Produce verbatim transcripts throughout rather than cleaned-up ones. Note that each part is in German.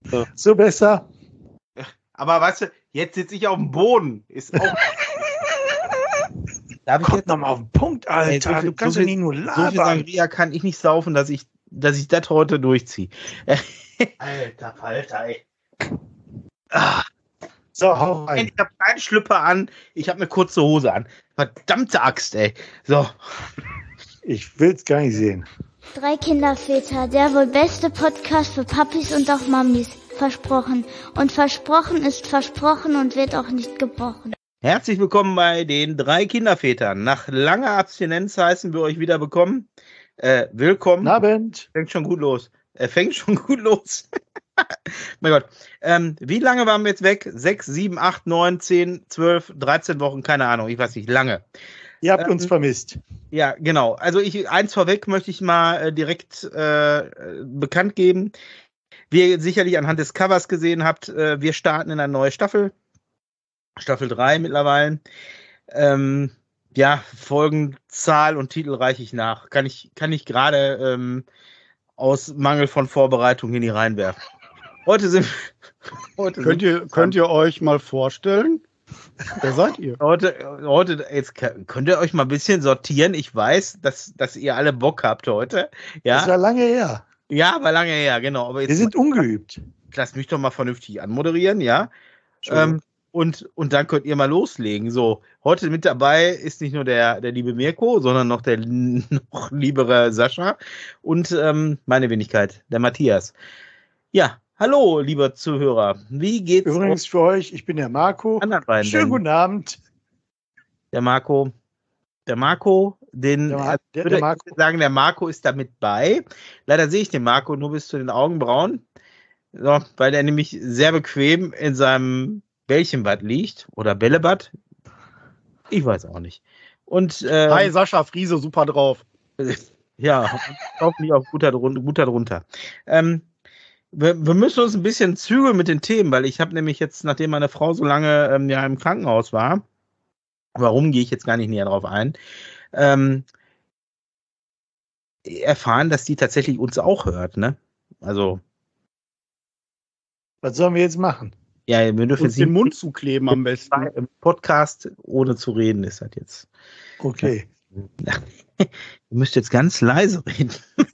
So, so besser. Aber weißt du, jetzt sitze ich auf dem Boden. Ist auch. Darf ich jetzt nochmal auf den Punkt, Alter? Ey, so viel, du kannst so ja nicht nur labern. So viel Sangria kann ich nicht saufen, dass ich, dass ich das heute durchziehe. Alter Falter, ey. Ah. So, hau rein. Ich habe keinen Schlüpper an, ich habe eine kurze Hose an. Verdammte Axt, ey. So. Ich will's gar nicht sehen. Drei Kinderväter, der wohl beste Podcast für Papis und auch Mamis. Versprochen. Und versprochen ist versprochen und wird auch nicht gebrochen. Herzlich willkommen bei den drei Kindervätern. Nach langer Abstinenz heißen wir euch wieder bekommen. Äh, willkommen. Guten Abend. Fängt schon gut los. Er äh, fängt schon gut los. Mein Gott. Ähm, wie lange waren wir jetzt weg? Sechs, sieben, acht, neun, zehn, zwölf, dreizehn Wochen? Keine Ahnung. Ich weiß nicht. Lange. Ihr habt ähm, uns vermisst. Ja, genau. Also ich eins vorweg möchte ich mal äh, direkt äh, bekannt geben. Wie ihr sicherlich anhand des Covers gesehen habt, äh, wir starten in eine neue Staffel. Staffel drei mittlerweile. Ähm, ja, Folgenzahl und Titel reiche ich nach. Kann ich, kann ich gerade ähm, aus Mangel von Vorbereitung in die reinwerfen. Heute sind heute könnt, sind ihr, könnt ihr euch mal vorstellen? Wer seid ihr? Heute, heute, jetzt könnt ihr euch mal ein bisschen sortieren. Ich weiß, dass, dass ihr alle Bock habt heute. Ja? Das war lange her. Ja, war lange her, genau. Aber jetzt wir sind mal, ungeübt. Lass mich doch mal vernünftig anmoderieren, ja. Ähm, und, und dann könnt ihr mal loslegen. So, heute mit dabei ist nicht nur der, der liebe Mirko, sondern noch der noch liebere Sascha und ähm, meine Wenigkeit, der Matthias. Ja, hallo, lieber Zuhörer. Wie geht's? Übrigens für euch, ich bin der Marco. Schönen denn? Guten Abend. Der Marco. Der Marco, den der, Mar der, würde der Marco. ich sagen, der Marco ist damit bei. Leider sehe ich den Marco nur bis zu den Augenbrauen, so, weil der nämlich sehr bequem in seinem Bällchenbad liegt oder Bällebad. Ich weiß auch nicht. Und äh, hi Sascha, Friese, super drauf. Ja, hoffentlich auch guter drunter. Guter drunter. Ähm, wir, wir müssen uns ein bisschen zügeln mit den Themen, weil ich habe nämlich jetzt, nachdem meine Frau so lange ähm, ja im Krankenhaus war, warum gehe ich jetzt gar nicht näher drauf ein, ähm, erfahren, dass die tatsächlich uns auch hört, ne? Also. Was sollen wir jetzt machen? Ja, wir dürfen uns den Mund zukleben am besten. Im Podcast ohne zu reden ist das jetzt. Okay. Ja. Ihr müsst jetzt ganz leise reden.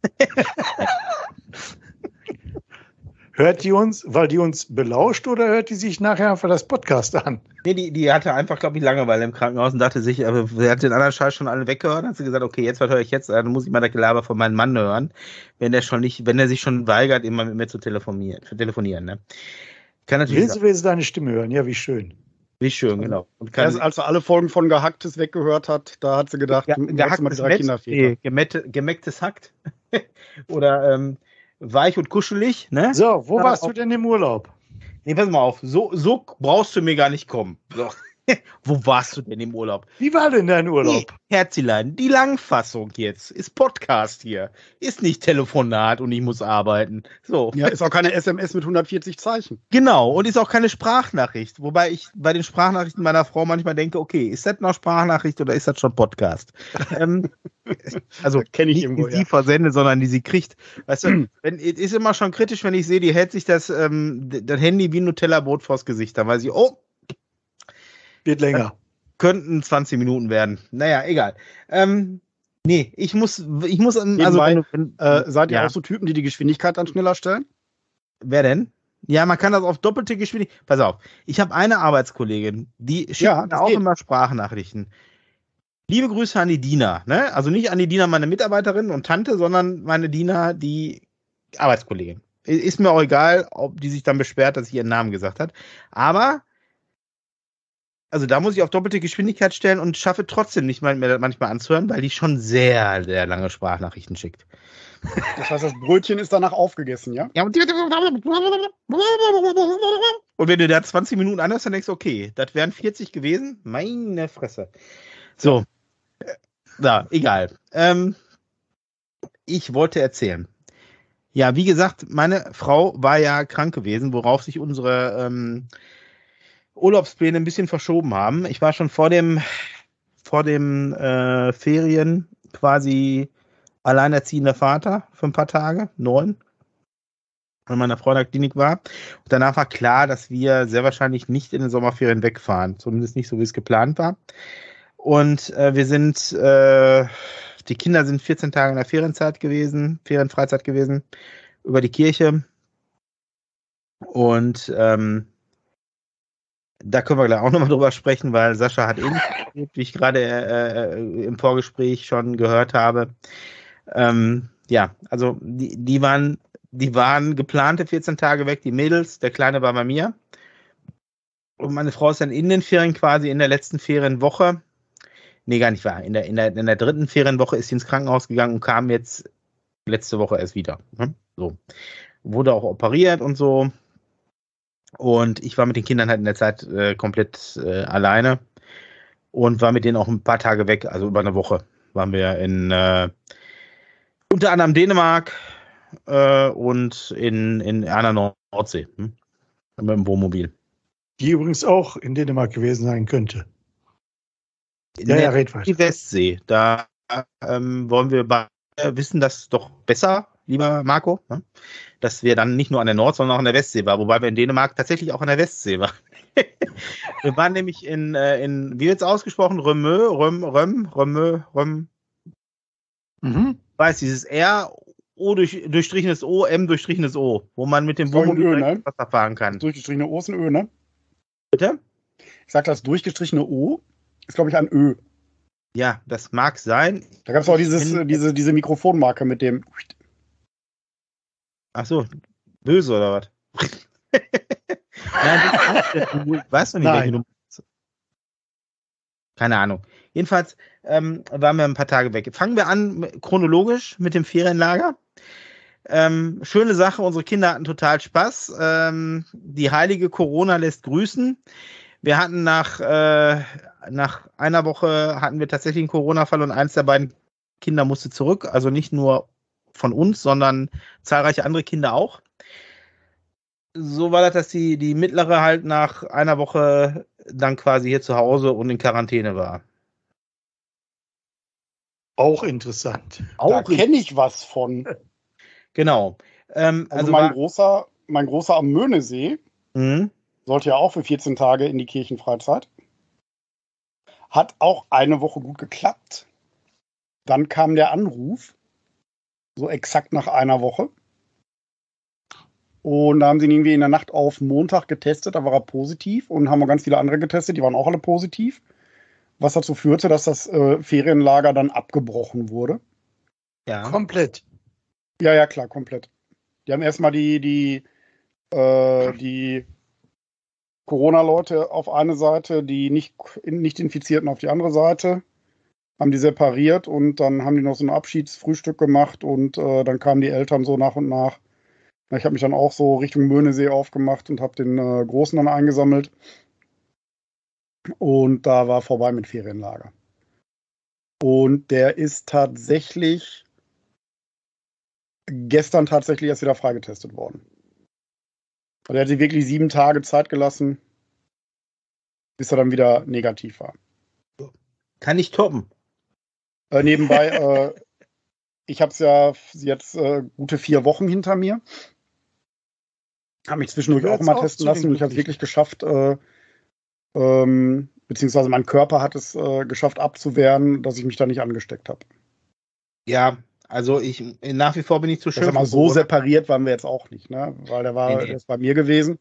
Hört die uns, weil die uns belauscht, oder hört die sich nachher einfach das Podcast an? Nee, die, die hatte einfach, glaube ich, Langeweile im Krankenhaus und dachte sich, aber sie hat den anderen Scheiß schon alle weggehört, hat sie gesagt, okay, jetzt was höre ich jetzt, dann muss ich mal das Gelaber von meinem Mann hören, wenn der schon nicht, wenn der sich schon weigert, immer mit mir zu telefonieren, zu telefonieren, ne? Kann natürlich willst, willst du deine Stimme hören? Ja, wie schön. Wie schön, genau. Und kann, Erst als sie alle Folgen von Gehacktes weggehört hat, da hat sie gedacht, ja, gehacktes mal die drei nee, gemette, gemecktes Hackt. Oder ähm, weich und kuschelig, ne? So, wo ja, warst du denn im Urlaub? Nee, pass mal auf, so, so brauchst du mir gar nicht kommen. So. Wo warst du denn im Urlaub? Wie war denn dein Urlaub? Nee, Herzilein, die Langfassung jetzt ist Podcast hier. Ist nicht Telefonat und ich muss arbeiten. So. Ja, ist auch keine S M S mit hundertvierzig Zeichen. Genau, und ist auch keine Sprachnachricht. Wobei ich bei den Sprachnachrichten meiner Frau manchmal denke, okay, ist das noch Sprachnachricht oder ist das schon Podcast? ähm, also kenne ich nicht irgendwo, die sie ja. versende, sondern die sie kriegt. Weißt du, wenn, ist immer schon kritisch, wenn ich sehe, die hält sich das, ähm, das Handy wie ein Nutella-Brot vors Gesicht. Dann weiß ich, oh, wird länger. Könnten zwanzig Minuten werden. Naja, egal. Ähm, nee, ich muss, ich muss, also Nebenbei, wenn, äh, seid ihr ja. auch so Typen, die die Geschwindigkeit dann schneller stellen? Wer denn? Ja, man kann das auf doppelte Geschwindigkeit. Pass auf, ich habe eine Arbeitskollegin, die schickt Ja, mir auch geht. immer Sprachnachrichten. Liebe Grüße an die Dina, ne? Also nicht an die Dina, meine Mitarbeiterin und Tante, sondern meine Dina, die Arbeitskollegin. Ist mir auch egal, ob die sich dann beschwert, dass ich ihren Namen gesagt habe. Aber also da muss ich auf doppelte Geschwindigkeit stellen und schaffe trotzdem nicht mal mehr manchmal anzuhören, weil die schon sehr, sehr lange Sprachnachrichten schickt. Das heißt, das Brötchen ist danach aufgegessen, ja? Ja, und und wenn du da zwanzig Minuten anhörst, dann denkst du, okay, das wären vierzig gewesen. Meine Fresse. So. Ja, egal. Ähm, ich wollte erzählen. Ja, wie gesagt, meine Frau war ja krank gewesen, worauf sich unsere ähm, Urlaubspläne ein bisschen verschoben haben. Ich war schon vor dem vor dem äh, Ferien quasi alleinerziehender Vater für ein paar Tage, neun. bei meiner Frau in der Klinik war. Und danach war klar, dass wir sehr wahrscheinlich nicht in den Sommerferien wegfahren. Zumindest nicht so, wie es geplant war. Und äh, wir sind, äh, die Kinder sind vierzehn Tage in der Ferienzeit gewesen, Ferienfreizeit gewesen, über die Kirche. Und ähm, da können wir gleich auch nochmal drüber sprechen, weil Sascha hat ähnlich erlebt, wie ich gerade äh, im Vorgespräch schon gehört habe. Ähm, ja, also die, die waren Die waren geplante vierzehn Tage weg, die Mädels, der Kleine war bei mir. Und meine Frau ist dann in den Ferien quasi in der letzten Ferienwoche, nee, gar nicht wahr, in der, in der, in der dritten Ferienwoche ist sie ins Krankenhaus gegangen und kam jetzt letzte Woche erst wieder. So. Wurde auch operiert und so. Und ich war mit den Kindern halt in der Zeit äh, komplett äh, alleine und war mit denen auch ein paar Tage weg, also über eine Woche waren wir in äh, unter anderem Dänemark, Äh, und in, in einer Nordsee, hm? Mit dem Wohnmobil. Die übrigens auch in Dänemark gewesen sein könnte. Ja, ja, red weiter. Die Westsee, da ähm, wollen wir bei, äh, wissen das doch besser, lieber Marco, ne? Dass wir dann nicht nur an der Nord-, sondern auch an der Westsee waren, wobei wir in Dänemark tatsächlich auch an der Westsee waren. Wir waren nämlich in, äh, in wie wird es ausgesprochen, Römö, Röm, Röm, Römö, Röm, mhm. Weiß, dieses R, O durch, durchstrichenes O, M durchstrichenes O, wo man mit dem Wohnmobil ne? Wasser fahren kann. Das durchgestrichene O ist ein Ö, ne? Bitte? Ich sag, das durchgestrichene O ist, glaube ich, ein Ö. Ja, das mag sein. Da gab es auch dieses, äh, diese, diese Mikrofonmarke mit dem. Ach so, böse oder was? Nein, das weißt du nicht, welche Nummer. Keine Ahnung. Jedenfalls ähm, waren wir ein paar Tage weg. Fangen wir an chronologisch mit dem Ferienlager. Ähm, schöne Sache, unsere Kinder hatten total Spaß. Ähm, die heilige Corona lässt grüßen. Wir hatten nach, äh, nach einer Woche hatten wir tatsächlich einen Corona-Fall und eins der beiden Kinder musste zurück. Also nicht nur von uns, sondern zahlreiche andere Kinder auch. So war das, dass die, die mittlere halt nach einer Woche dann quasi hier zu Hause und in Quarantäne war. Auch interessant. Auch da kenne ich was von. Genau. Ähm, also, also mein, war, großer, mein großer am Möhnesee mhm. sollte ja auch für vierzehn Tage in die Kirchenfreizeit. Hat auch eine Woche gut geklappt. Dann kam der Anruf, so exakt nach einer Woche. Und da haben sie ihn irgendwie in der Nacht auf Montag getestet, da war er positiv und haben auch ganz viele andere getestet, die waren auch alle positiv. Was dazu führte, dass das äh, Ferienlager dann abgebrochen wurde. Ja. Komplett. Ja, ja, klar, komplett. Die haben erstmal die, die, äh, die Corona-Leute auf eine Seite, die nicht, nicht Infizierten auf die andere Seite, haben die separiert und dann haben die noch so ein Abschiedsfrühstück gemacht und äh, dann kamen die Eltern so nach und nach. Ich habe mich dann auch so Richtung Möhnesee aufgemacht und habe den äh, Großen dann eingesammelt. Und da war vorbei mit Ferienlager. Und der ist tatsächlich gestern tatsächlich erst wieder freigetestet worden. Also er hat sich wirklich sieben Tage Zeit gelassen, bis er dann wieder negativ war. Kann ich toppen. Äh, nebenbei, äh, ich habe es ja jetzt äh, gute vier Wochen hinter mir. Habe mich zwischendurch auch mal testen lassen und ich habe es wirklich geschafft, äh, ähm, beziehungsweise mein Körper hat es äh, geschafft abzuwehren, dass ich mich da nicht angesteckt habe. Ja, also ich nach wie vor bin ich zu schön. Mal so separiert waren wir jetzt auch nicht, ne? Weil der war nee, nee. Der ist bei mir gewesen.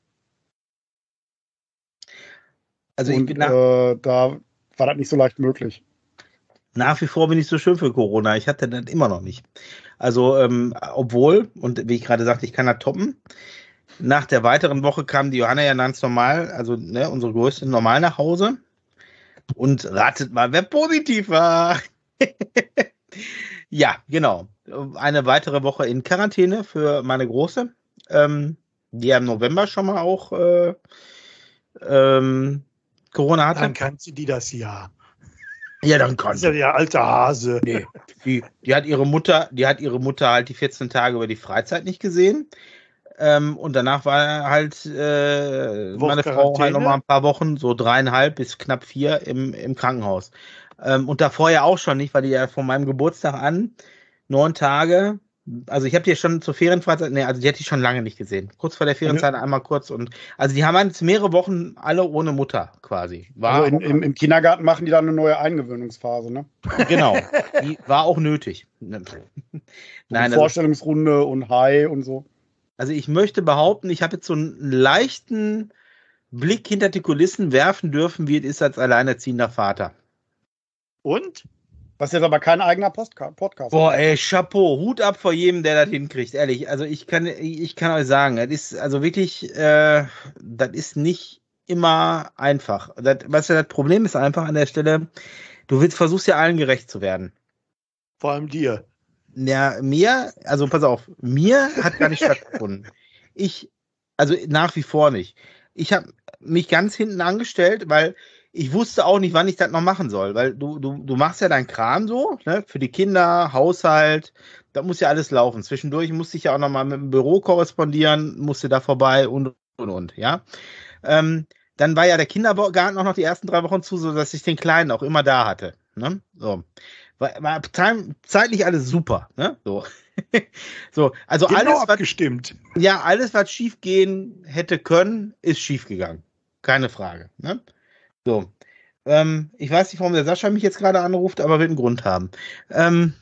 Also und ich bin nach, äh, da war das nicht so leicht möglich. Nach wie vor bin ich zu schön für Corona. Ich hatte das immer noch nicht. Also ähm, obwohl, und wie ich gerade sagte, ich kann das toppen. Nach der weiteren Woche kam die Johanna ja ganz normal, also ne, unsere Größte normal nach Hause. Und ratet mal, wer positiv war. Ja, genau. Eine weitere Woche in Quarantäne für meine Große. Ähm, die ja im November schon mal auch äh, ähm, Corona hatte. Dann kann sie die das ja. Ja, dann kann sie. Das ist ja der alte Hase. Nee, die, die hat ihre Mutter, die hat ihre Mutter halt die vierzehn Tage über die Freizeit nicht gesehen. Ähm, und danach war halt äh, meine Frau halt noch mal ein paar Wochen, so dreieinhalb bis knapp vier im, im Krankenhaus. Ähm, und davor ja auch schon nicht, weil die ja von meinem Geburtstag an neun Tage Also ich habe die schon zur Ferienfreizeit, nee, also die hätte ich schon lange nicht gesehen. Kurz vor der Ferienzeit einmal kurz und, also die haben jetzt mehrere Wochen alle ohne Mutter quasi. War also in, im, im Kindergarten machen die dann eine neue Eingewöhnungsphase, ne? Genau, die war auch nötig. Nein, also Vorstellungsrunde und Hi und so. Also ich möchte behaupten, ich habe jetzt so einen leichten Blick hinter die Kulissen werfen dürfen, wie es ist als alleinerziehender Vater. Und? Was jetzt aber kein eigener Postka- Podcast Boah, ey, Chapeau, Hut ab vor jedem, der das hinkriegt, ehrlich. Also ich kann, ich kann euch sagen, das ist also wirklich, äh, das ist nicht immer einfach. Das, was ja das Problem ist einfach an der Stelle, du willst, versuchst ja allen gerecht zu werden. Vor allem dir. Ja, mir, also pass auf, mir hat gar nicht stattgefunden. Ich, also nach wie vor nicht. Ich habe mich ganz hinten angestellt, weil ich wusste auch nicht, wann ich das noch machen soll, weil du, du, du machst ja deinen Kram so, ne, für die Kinder, Haushalt, da muss ja alles laufen. Zwischendurch musste ich ja auch noch mal mit dem Büro korrespondieren, musste da vorbei und, und, und, ja. Ähm, dann war ja der Kindergarten auch noch die ersten drei Wochen zu, so dass ich den Kleinen auch immer da hatte, ne, so. War, war zeitlich alles super, ne, so. So, also genau alles, abgestimmt. Was, ja, alles, was schief gehen hätte können, ist schief gegangen. Keine Frage, ne. So, ähm, ich weiß nicht, warum der Sascha mich jetzt gerade anruft, aber wird einen Grund haben. Ähm,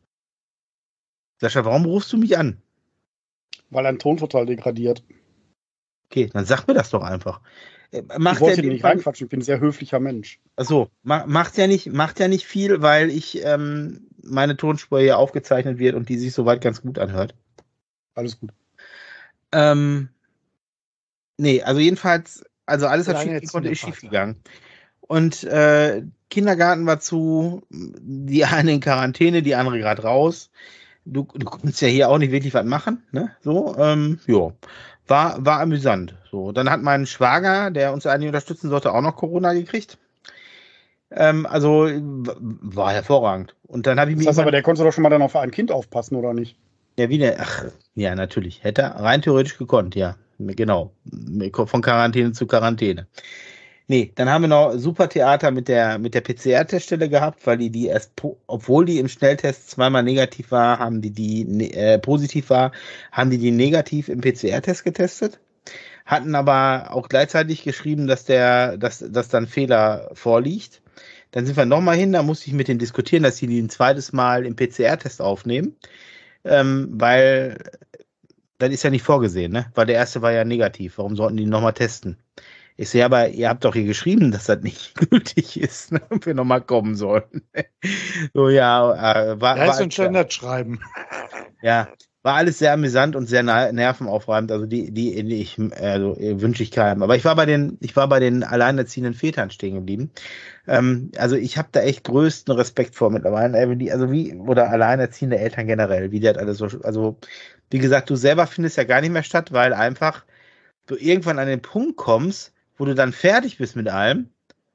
Sascha, warum rufst du mich an? Weil ein Ton total degradiert. Okay, dann sag mir das doch einfach. Macht ich wollte dir nicht reinquatschen, ich bin ein sehr höflicher Mensch. Achso, ma- macht ja nicht, macht ja nicht viel, weil ich ähm, meine Tonspur hier aufgezeichnet wird und die sich soweit ganz gut anhört. Alles gut. Ähm, nee, also jedenfalls, also alles hat schief konnte, ist schief gegangen. Und äh, Kindergarten war zu, die eine in Quarantäne, die andere gerade raus. Du, du konntest ja hier auch nicht wirklich was machen, ne? So, ähm, ja. War, war amüsant. So, dann hat mein Schwager, der uns eigentlich unterstützen sollte, auch noch Corona gekriegt. Ähm, also w- war hervorragend. Und dann habe ich das mir. heißt aber, der konnte doch schon mal dann auf ein Kind aufpassen, oder nicht? Ja, wie der, ach, ja, natürlich. Hätte er rein theoretisch gekonnt, ja. Genau. Von Quarantäne zu Quarantäne. Nee, dann haben wir noch super Theater mit der, mit der P C R-Teststelle gehabt, weil die die erst, obwohl die im Schnelltest zweimal negativ war, haben die die äh, positiv war, haben die die negativ im P C R-Test getestet, hatten aber auch gleichzeitig geschrieben, dass der, dass, dass dann Fehler vorliegt. Dann sind wir nochmal hin, da musste ich mit denen diskutieren, dass sie die ein zweites Mal im P C R-Test aufnehmen, ähm, weil das ist ja nicht vorgesehen, ne? Weil der erste war ja negativ. Warum sollten die nochmal testen? Ich sehe, aber ihr habt doch hier geschrieben, dass das nicht gültig ist, ne, ob wir nochmal kommen sollen. So, ja, äh, war. Da ist war ein Standardschreiben. Ja, war alles sehr amüsant und sehr nervenaufreibend. Also die, die, die ich, also wünsche ich keinem. Aber ich war bei den, ich war bei den alleinerziehenden Vätern stehen geblieben. Ähm, also ich habe da echt größten Respekt vor mittlerweile. Also wie, oder alleinerziehende Eltern generell, wie die halt alles so, also wie gesagt, du selber findest ja gar nicht mehr statt, weil einfach du irgendwann an den Punkt kommst, wo du dann fertig bist mit allem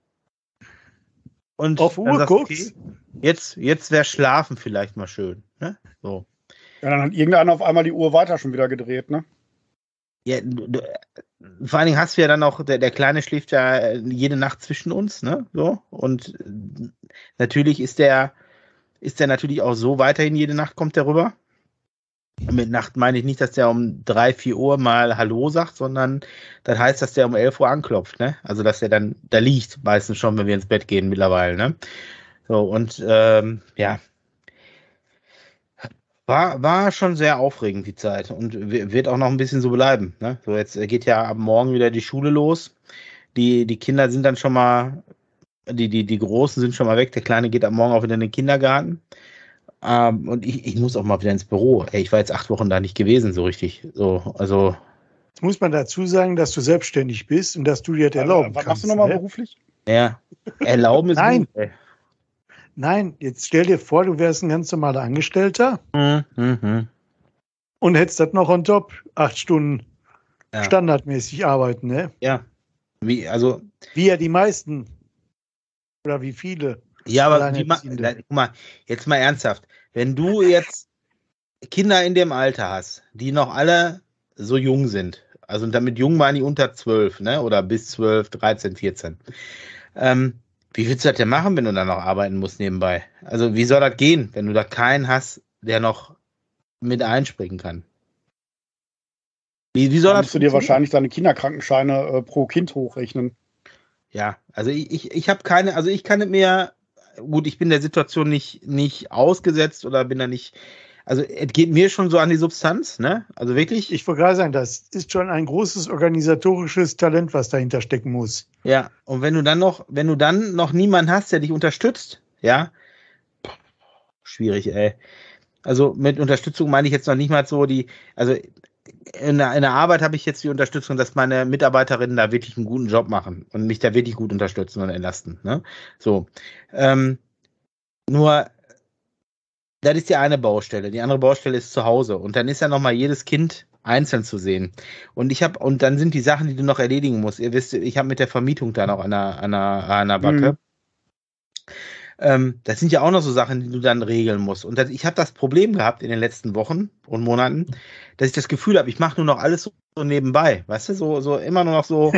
und auf Uhr sagst, guckst. Okay, jetzt, jetzt wäre Schlafen vielleicht mal schön. Ne? So. Ja, dann hat irgendeiner auf einmal die Uhr weiter schon wieder gedreht, ne? Ja, du, du, vor allen Dingen hast du ja dann auch, der, der Kleine schläft ja jede Nacht zwischen uns, ne? So. Und natürlich ist der, ist der natürlich auch so weiterhin, jede Nacht kommt der rüber. Mit Nacht meine ich nicht, dass der um drei, vier Uhr mal Hallo sagt, sondern das heißt, dass der um elf Uhr anklopft, ne? Also, dass der dann da liegt, meistens schon, wenn wir ins Bett gehen mittlerweile, ne? So, und ähm, ja. War, war schon sehr aufregend, die Zeit. Und wird auch noch ein bisschen so bleiben, ne? So, jetzt geht ja ab morgen wieder die Schule los. Die, die Kinder sind dann schon mal, die, die, die Großen sind schon mal weg. Der Kleine geht ab morgen auch wieder in den Kindergarten. Ähm, und ich, ich muss auch mal wieder ins Büro. Ey, ich war jetzt acht Wochen da nicht gewesen, so richtig. So, also. Jetzt muss man dazu sagen, dass du selbstständig bist und dass du dir das erlauben Was kannst. machst du nochmal ne? beruflich? Ja, erlauben ist Nein. gut, ey. Nein, jetzt stell dir vor, du wärst ein ganz normaler Angestellter Mhm, mhm. und hättest das noch on top, acht Stunden Ja. standardmäßig arbeiten, ne? Ja. Wie, also. Wie ja die meisten. Oder wie viele. Ja, aber wie ma, Alleinerziehende. na, guck mal, jetzt mal ernsthaft. Wenn du jetzt Kinder in dem Alter hast, die noch alle so jung sind, also damit jung meine ich unter zwölf, ne? Oder bis zwölf, dreizehn, vierzehn. Ähm, wie willst du das denn machen, wenn du dann noch arbeiten musst nebenbei? Also wie soll das gehen, wenn du da keinen hast, der noch mit einspringen kann. Wie, wie soll Da das musst du dir wahrscheinlich deine Kinderkrankenscheine äh, pro Kind hochrechnen. Ja, also ich, ich, ich habe keine, also ich kann nicht mehr, gut, ich bin der Situation nicht, nicht ausgesetzt oder bin da nicht, also es geht mir schon so an die Substanz, ne? Also wirklich. Ich wollte gerade sagen, das ist schon ein großes organisatorisches Talent, was dahinter stecken muss. Ja, und wenn du dann noch, wenn du dann noch niemanden hast, der dich unterstützt, ja, schwierig, ey. Also mit Unterstützung meine ich jetzt noch nicht mal so die, also in der, in der Arbeit habe ich jetzt die Unterstützung, dass meine Mitarbeiterinnen da wirklich einen guten Job machen und mich da wirklich gut unterstützen und entlasten, ne? So. Ähm, nur, das ist die eine Baustelle. Die andere Baustelle ist zu Hause. Und dann ist ja nochmal jedes Kind einzeln zu sehen. Und ich habe, und dann sind die Sachen, die du noch erledigen musst. Ihr wisst, ich habe mit der Vermietung da noch an der, an der, an der Backe. Mhm. Ähm, das sind ja auch noch so Sachen, die du dann regeln musst. Und das, ich habe das Problem gehabt in den letzten Wochen und Monaten, dass ich das Gefühl habe, ich mache nur noch alles so, so nebenbei. Weißt du, so, so immer nur noch so.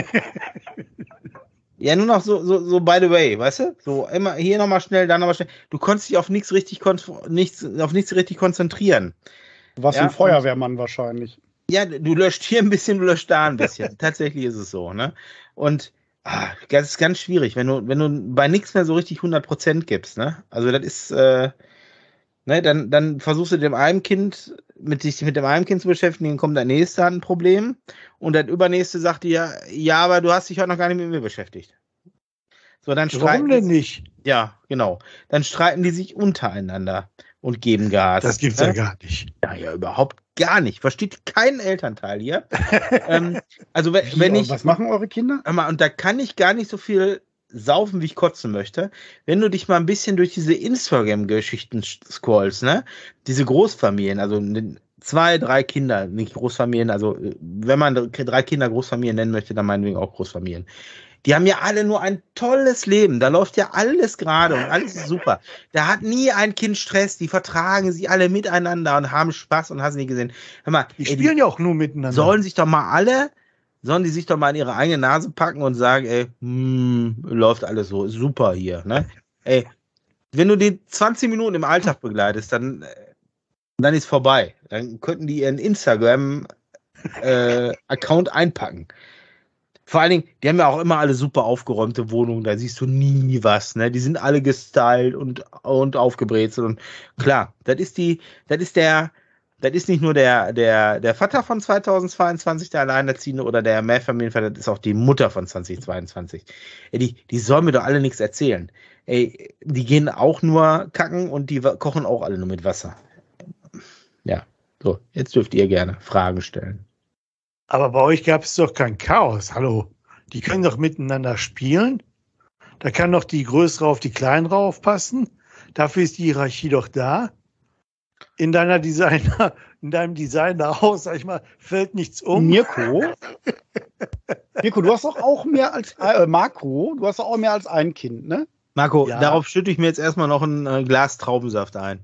Ja, nur noch so, so, so by the way, weißt du? So immer hier nochmal schnell, da nochmal schnell. Du konntest dich auf nichts richtig, nichts, auf nichts richtig konzentrieren. Du warst ja, ein Feuerwehrmann wahrscheinlich. Ja, du löscht hier ein bisschen, du löscht da ein bisschen. Tatsächlich ist es so, ne? Und ah, das ist ganz schwierig, wenn du, wenn du bei nichts mehr so richtig hundert Prozent gibst, ne? Also das ist, äh, ne, dann, dann versuchst du dem einen Kind, mit sich mit dem einen Kind zu beschäftigen, dann kommt der nächste an ein Problem und der übernächste sagt dir, ja, aber du hast dich heute noch gar nicht mit mir beschäftigt. So, dann Warum denn nicht? Ja, genau. Dann streiten die sich untereinander und geben Gas. Das gibt's ja, ja gar nicht. Ja, ja, überhaupt gar nicht. Versteht kein Elternteil hier. ähm, also wenn, Wie, wenn ich. Was machen eure Kinder? Und da kann ich gar nicht so viel saufen, wie ich kotzen möchte. Wenn du dich mal ein bisschen durch diese Instagram-Geschichten scrollst, ne? Diese Großfamilien, also zwei, drei Kinder, nicht Großfamilien, also wenn man drei Kinder Großfamilien nennen möchte, dann meinetwegen auch Großfamilien. Die haben ja alle nur ein tolles Leben. Da läuft ja alles gerade und alles ist super. Da hat nie ein Kind Stress. Die vertragen sich alle miteinander und haben Spaß und hast nicht gesehen. Hör mal, die ey, spielen die ja auch nur miteinander. Sollen sich doch mal alle, sollen die sich doch mal in ihre eigene Nase packen und sagen, ey, hm, läuft alles so, super hier, ne? Ey, wenn du die zwanzig Minuten im Alltag begleitest, dann, dann ist vorbei. Dann könnten die ihren Instagram-Account äh, einpacken. Vor allen Dingen, die haben ja auch immer alle super aufgeräumte Wohnungen, da siehst du nie was, ne? Die sind alle gestylt und, und aufgebrezelt und klar, das ist die, das ist der, das ist nicht nur der, der, der Vater von zweitausendzweiundzwanzig, der Alleinerziehende oder der Mehrfamilienvater, das ist auch die Mutter von zweitausendzweiundzwanzig. Ey, die, die sollen mir doch alle nichts erzählen. Ey, die gehen auch nur kacken und die kochen auch alle nur mit Wasser. Ja, so, jetzt dürft ihr gerne Fragen stellen. Aber bei euch gab es doch kein Chaos. Hallo, die können doch miteinander spielen. Da kann doch die Größere auf die Kleinere aufpassen. Dafür ist die Hierarchie doch da. In deiner Designer, in deinem Designerhaus, sag ich mal, fällt nichts um. Mirko? Mirko, du hast doch auch mehr als, äh, Marco, du hast doch auch mehr als ein Kind, ne? Marco, ja. Darauf schütte ich mir jetzt erstmal noch ein äh, Glas Traubensaft ein.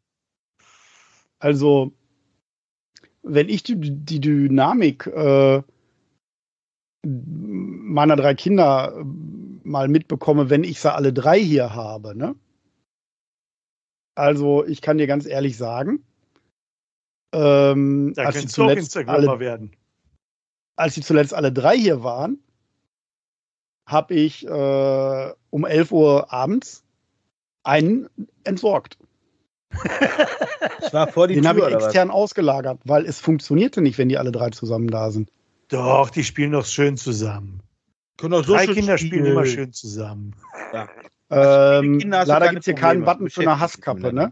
Also, wenn ich die, die Dynamik äh, meiner drei Kinder mal mitbekomme, wenn ich sie alle drei hier habe, ne? Also, ich kann dir ganz ehrlich sagen, ähm, da als, sie zuletzt alle, werden. als sie zuletzt alle drei hier waren, habe ich äh, um elf Uhr abends einen entsorgt. Ich war vor die Den habe ich extern was? ausgelagert, weil es funktionierte nicht, wenn die alle drei zusammen da sind. Doch, die spielen doch schön zusammen. Können auch so Drei Kinder spielen immer schön zusammen. Ja. Ähm, leider gibt es hier keinen Button für eine Hasskappe, ne?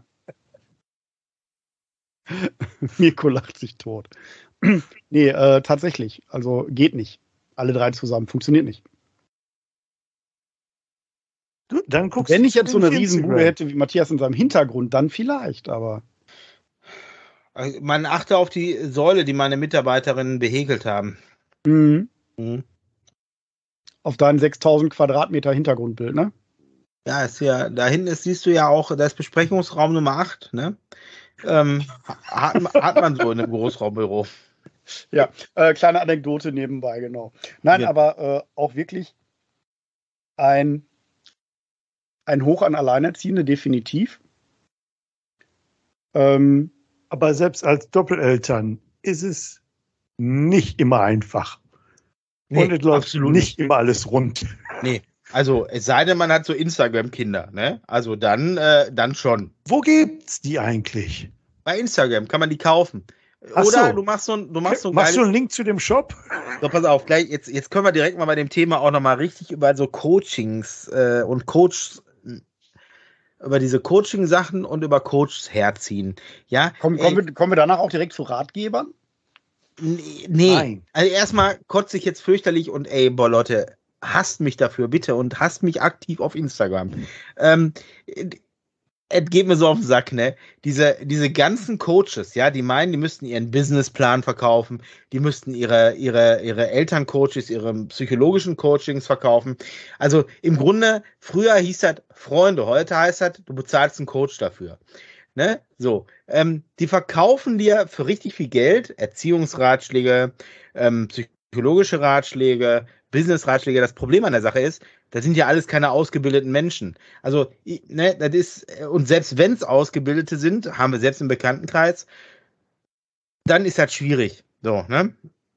Mirko lacht sich tot. Nee, äh, tatsächlich. Also geht nicht. Alle drei zusammen. Funktioniert nicht. Du, dann guckst Wenn ich jetzt so eine Riesenbude hätte wie Matthias in seinem Hintergrund, dann vielleicht, aber. Man achte auf die Säule, die meine Mitarbeiterinnen behäkelt haben. Mhm. Mhm. Auf dein sechstausend Quadratmeter Hintergrundbild, ne? Ja, ist ja, da hinten ist, siehst du ja auch, da ist Besprechungsraum Nummer acht, ne? Ähm, hat, hat man so in einem Großraumbüro. Ja, äh, kleine Anekdote nebenbei, genau. Nein, ja. aber äh, auch wirklich ein, ein Hoch an Alleinerziehende, definitiv. Ähm, Aber selbst als Doppeleltern ist es nicht immer einfach. Nee, und es läuft absolut nicht nicht. immer alles rund. Nee, also es sei denn, man hat so Instagram-Kinder, ne? Also dann, äh, dann schon. Wo gibt's die eigentlich? Bei Instagram kann man die kaufen. Ach Oder so. du machst so ein, du machst so ein Machst du geiles. einen Link zu dem Shop? So, pass auf, gleich, jetzt, jetzt können wir direkt mal bei dem Thema auch nochmal richtig über so Coachings äh, und Coach, über diese Coaching-Sachen und über Coaches herziehen. Ja, Kommen, ey, kommen, wir, kommen wir danach auch direkt zu Ratgebern? nee, nee. Nein. Also erstmal kotze ich jetzt fürchterlich und ey, boah, Leute, hasst mich dafür, bitte, und hasst mich aktiv auf Instagram. Ähm, es geht mir so auf den Sack, ne? Diese, diese ganzen Coaches, ja, die meinen, die müssten ihren Businessplan verkaufen, die müssten ihre, ihre, ihre Elterncoaches, ihre psychologischen Coachings verkaufen. Also im Grunde, früher hieß das Freunde, heute heißt das, du bezahlst einen Coach dafür. Ne? So, ähm, die verkaufen dir für richtig viel Geld Erziehungsratschläge, ähm, psychologische Ratschläge, Business-Ratschläge. Das Problem an der Sache ist, das sind ja alles keine ausgebildeten Menschen. Also, i- ne, das ist, und selbst wenn es Ausgebildete sind, haben wir selbst im Bekanntenkreis, dann ist das schwierig. So, ne?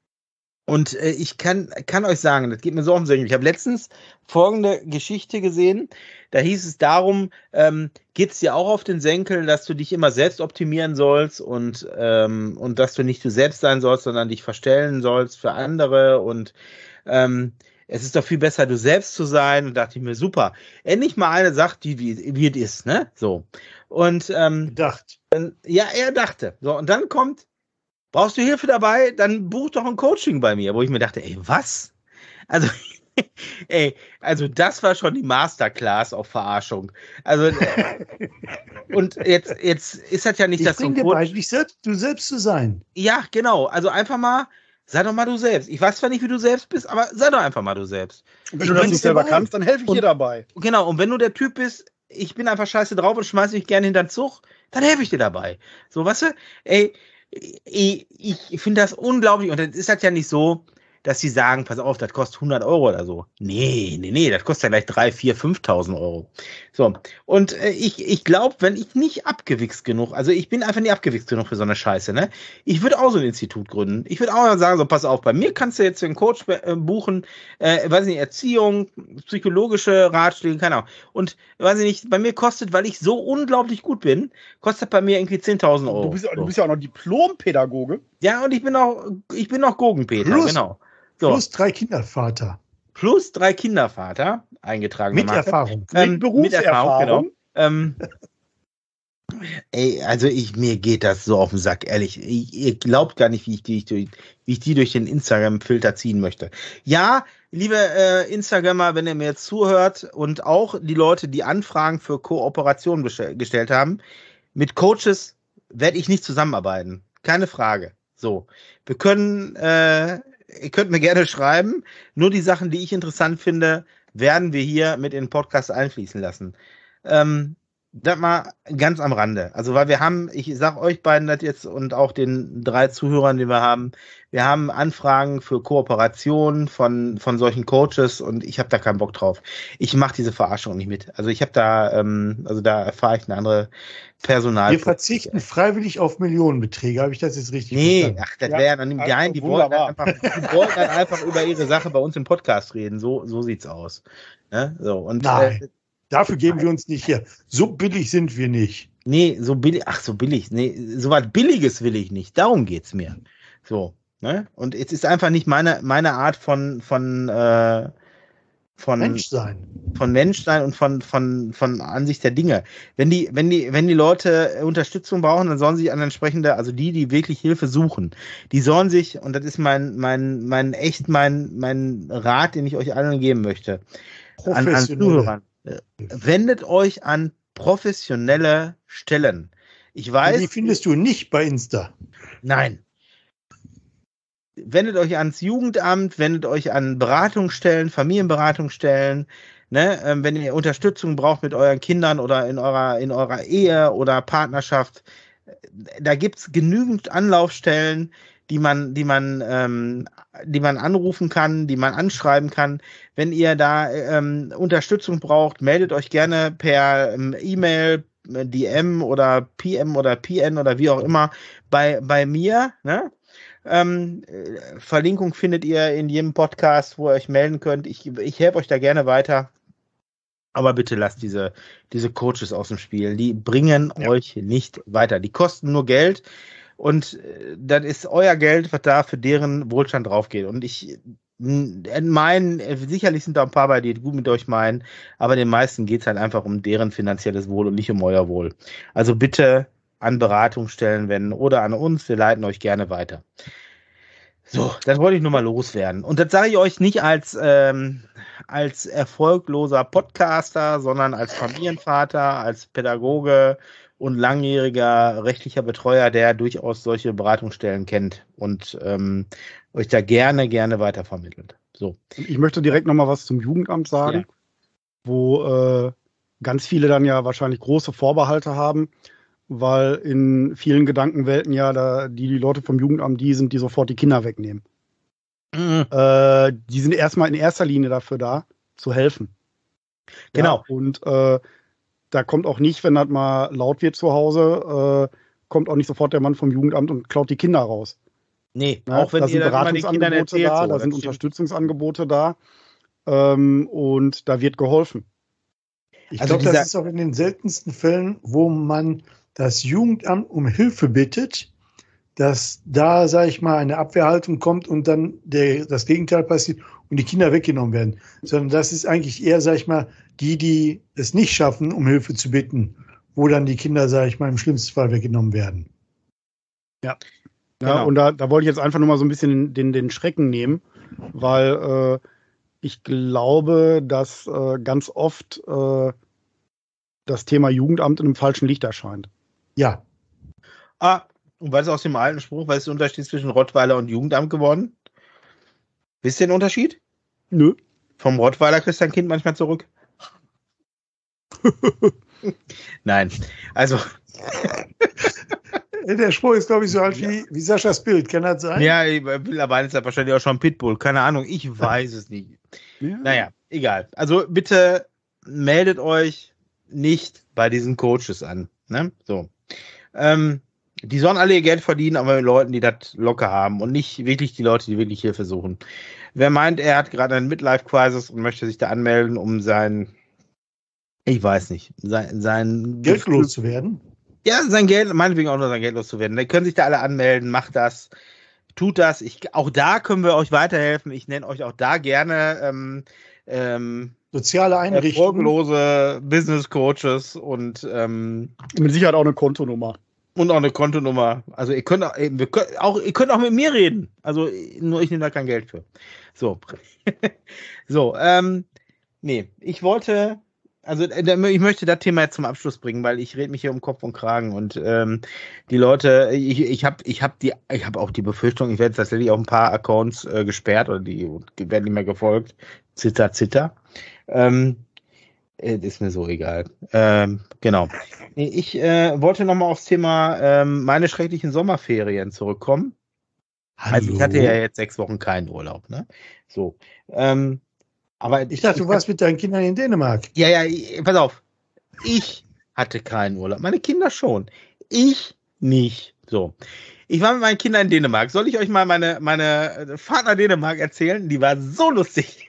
Und äh, ich kann, kann euch sagen, das geht mir so auf den Senkel. Ich habe letztens folgende Geschichte gesehen. Da hieß es darum, ähm, geht es dir auch auf den Senkel, dass du dich immer selbst optimieren sollst und, ähm, und dass du nicht du selbst sein sollst, sondern dich verstellen sollst für andere. Und ähm, es ist doch viel besser, du selbst zu sein. Und dachte ich mir, super. Endlich mal eine sagt, die wie, wie es ist, ne? So. Und ähm, Gedacht. ja, er dachte. So, und dann kommt, brauchst du Hilfe dabei? Dann buch doch ein Coaching bei mir, wo ich mir dachte, ey, was? Also, ey, also das war schon die Masterclass auf Verarschung. Also, äh, und jetzt, jetzt ist das ja nicht, Ich dass so bring ein dir bei, Coach. dich selbst, du selbst zu sein. Ja, genau. Also einfach mal, sei doch mal du selbst. Ich weiß zwar nicht, wie du selbst bist, aber sei doch einfach mal du selbst. Und wenn Ich du das bring's nicht selber dabei. kannst, dann helfe ich Und- dir dabei. Genau, und wenn du der Typ bist, ich bin einfach scheiße drauf und schmeiße mich gerne hinter den Zug, dann helfe ich dir dabei. So, weißt du, ey, ich, ich finde das unglaublich, und dann ist das ja nicht so, dass sie sagen, pass auf, das kostet hundert Euro oder so. Nee, nee, nee, das kostet ja gleich drei, vier, fünftausend Euro. So, und äh, ich, ich glaube, wenn ich nicht abgewichst genug, also ich bin einfach nicht abgewichst genug für so eine Scheiße, ne? Ich würde auch so ein Institut gründen. Ich würde auch sagen, so, pass auf, bei mir kannst du jetzt einen Coach äh, buchen, äh, weiß nicht, Erziehung, psychologische Ratschläge, keine Ahnung. Und, weiß ich nicht, bei mir kostet, weil ich so unglaublich gut bin, kostet bei mir irgendwie zehntausend Euro. Du bist, so. du bist ja auch noch Diplompädagoge. Ja, und ich bin auch, ich bin auch Gurkenpeter, Plus- genau. So, Plus drei Kindervater. plus drei Kindervater, eingetragen. Mit Erfahrung. Ähm, Mit Berufserfahrung. Ähm, ey, also ich, mir geht das so auf den Sack, ehrlich. Ich, ihr glaubt gar nicht, wie ich die, durch, wie ich die durch den Instagram-Filter ziehen möchte. Ja, liebe äh, Instagrammer, wenn ihr mir jetzt zuhört und auch die Leute, die Anfragen für Kooperation bestell, gestellt haben, mit Coaches werde ich nicht zusammenarbeiten. Keine Frage. So, wir können, äh, ihr könnt mir gerne schreiben. Nur die Sachen, die ich interessant finde, werden wir hier mit in den Podcast einfließen lassen. Ähm, das mal ganz am Rande. Also, weil wir haben, ich sag euch beiden das jetzt und auch den drei Zuhörern, die wir haben, wir haben Anfragen für Kooperation von, von solchen Coaches und ich habe da keinen Bock drauf. Ich mache diese Verarschung nicht mit. Also ich habe da, ähm, also da erfahre ich eine andere Personal. Wir verzichten freiwillig auf Millionenbeträge. Habe ich das jetzt richtig Nee, verstanden? ach, das Ja, wäre ja noch nicht. also Nein, die wollten, wunderbar. dann einfach, die wollten dann einfach über ihre Sache bei uns im Podcast reden. So, so sieht's aus. Ne? So, und, Nein. Äh, Dafür geben wir uns nicht her. So billig sind wir nicht. nee, so billig, ach, so billig. Nee, so was Billiges will ich nicht. Darum geht's mir. So, ne? Und es ist einfach nicht meine, meine Art von, von, äh, von, Mensch sein. von Menschsein und von, von, von Ansicht der Dinge. Wenn die, wenn die, wenn die Leute Unterstützung brauchen, dann sollen sie sich an entsprechende, also die, die wirklich Hilfe suchen, die sollen sich, und das ist mein, mein, mein, echt mein, mein Rat, den ich euch allen geben möchte, an, an Professionelle. Zuhörern, äh, wendet euch an professionelle Stellen. Ich Und weiß, die findest du nicht bei Insta. nein. Wendet euch ans Jugendamt, wendet euch an Beratungsstellen, Familienberatungsstellen, ne, ähm, wenn ihr Unterstützung braucht mit euren Kindern oder in eurer, in eurer Ehe oder Partnerschaft. Da gibt's genügend Anlaufstellen, die man, die man, ähm, die man anrufen kann, die man anschreiben kann. Wenn ihr da ähm, Unterstützung braucht, meldet euch gerne per ähm, E-Mail, D M oder P M oder P N oder wie auch immer bei, bei mir. Ne? Ähm, äh, Verlinkung findet ihr in jedem Podcast, wo ihr euch melden könnt. Ich, ich helfe euch da gerne weiter. Aber bitte lasst diese, diese Coaches aus dem Spiel. Die bringen ja. euch nicht weiter. Die kosten nur Geld. Und äh, das ist euer Geld, was da für deren Wohlstand draufgeht. Und ich meinen, sicherlich sind da ein paar bei, die gut mit euch meinen, aber den meisten geht es halt einfach um deren finanzielles Wohl und nicht um euer Wohl. Also bitte an Beratungsstellen wenden oder an uns, wir leiten euch gerne weiter. So, das wollte ich nur mal loswerden. Und das sage ich euch nicht als, ähm, als erfolgloser Podcaster, sondern als Familienvater, als Pädagoge und langjähriger rechtlicher Betreuer, der durchaus solche Beratungsstellen kennt und ähm, euch da gerne, gerne weitervermittelt. So. Ich möchte direkt nochmal was zum Jugendamt sagen, ja. wo äh, ganz viele dann ja wahrscheinlich große Vorbehalte haben, weil in vielen Gedankenwelten ja da die, die Leute vom Jugendamt die sind, die sofort die Kinder wegnehmen. Mhm. Äh, die sind erstmal in erster Linie dafür da, zu helfen. Genau. Ja, und äh, da kommt auch nicht, wenn das mal laut wird zu Hause, äh, kommt auch nicht sofort der Mann vom Jugendamt und klaut die Kinder raus. Nee, ja, auch wenn da sind ihr Beratungsangebote erzählt, da, so, da sind Unterstützungsangebote da ähm, und da wird geholfen. Ich also glaube, das ist auch in den seltensten Fällen, wo man das Jugendamt um Hilfe bittet, dass da, sage ich mal, eine Abwehrhaltung kommt und dann der, das Gegenteil passiert und die Kinder weggenommen werden. Sondern das ist eigentlich eher, sage ich mal, die, die es nicht schaffen, um Hilfe zu bitten, wo dann die Kinder, sage ich mal, im schlimmsten Fall weggenommen werden. Ja, ja genau. Und da, da wollte ich jetzt einfach nur mal so ein bisschen den, den Schrecken nehmen, weil äh, ich glaube, dass äh, ganz oft äh, das Thema Jugendamt in einem falschen Licht erscheint. Ja. Ah, und was ist aus dem alten Spruch, was ist der Unterschied zwischen Rottweiler und Jugendamt geworden? Wisst ihr den Unterschied? Nö. Vom Rottweiler kriegst du dein Kind manchmal zurück. Nein, also. Der Spruch ist, glaube ich, so alt wie, wie Saschas Bild. Kann das sein? Ja, mittlerweile ist er wahrscheinlich auch schon Pitbull. Keine Ahnung, ich weiß es nicht. Ja. Naja, egal. Also bitte meldet euch nicht bei diesen Coaches an. Ne? So. Ähm, die sollen alle ihr Geld verdienen, aber mit Leuten, die das locker haben und nicht wirklich die Leute, die wirklich Hilfe suchen. Wer meint, er hat gerade einen Midlife-Crisis und möchte sich da anmelden, um sein, ich weiß nicht, sein, sein Geld loszuwerden? Ja, sein Geld, meinetwegen auch nur sein Geld loszuwerden. Die können sich da alle anmelden, macht das, tut das. Ich, auch da können wir euch weiterhelfen. Ich nenne euch auch da gerne ähm, ähm, soziale Einrichtungen, erfolglose Business Coaches und ähm, mit Sicherheit auch eine Kontonummer. Und auch eine Kontonummer. Also ihr könnt auch, wir könnt auch, ihr könnt auch mit mir reden. Also nur ich nehme da kein Geld für. So. so, ähm, nee, ich wollte, also ich möchte das Thema jetzt zum Abschluss bringen, weil ich rede mich hier um Kopf und Kragen und ähm, die Leute, ich, ich habe ich hab die, ich habe auch die Befürchtung, ich werde tatsächlich auch ein paar Accounts äh, gesperrt oder die werden nicht mehr gefolgt. Zitter, zitter. Ähm, ist mir so egal. Ähm, genau. Ich äh, wollte nochmal aufs Thema ähm, meine schrecklichen Sommerferien zurückkommen. Hallo. Also ich hatte ja jetzt sechs Wochen keinen Urlaub, ne? So. Ähm, aber ich dachte, ich, du warst mit deinen Kindern in Dänemark. Ja, ja, ich, pass auf. Ich hatte keinen Urlaub. Meine Kinder schon. Ich nicht. So. Ich war mit meinen Kindern in Dänemark. Soll ich euch mal meine, meine Fahrt nach Dänemark erzählen? Die war so lustig.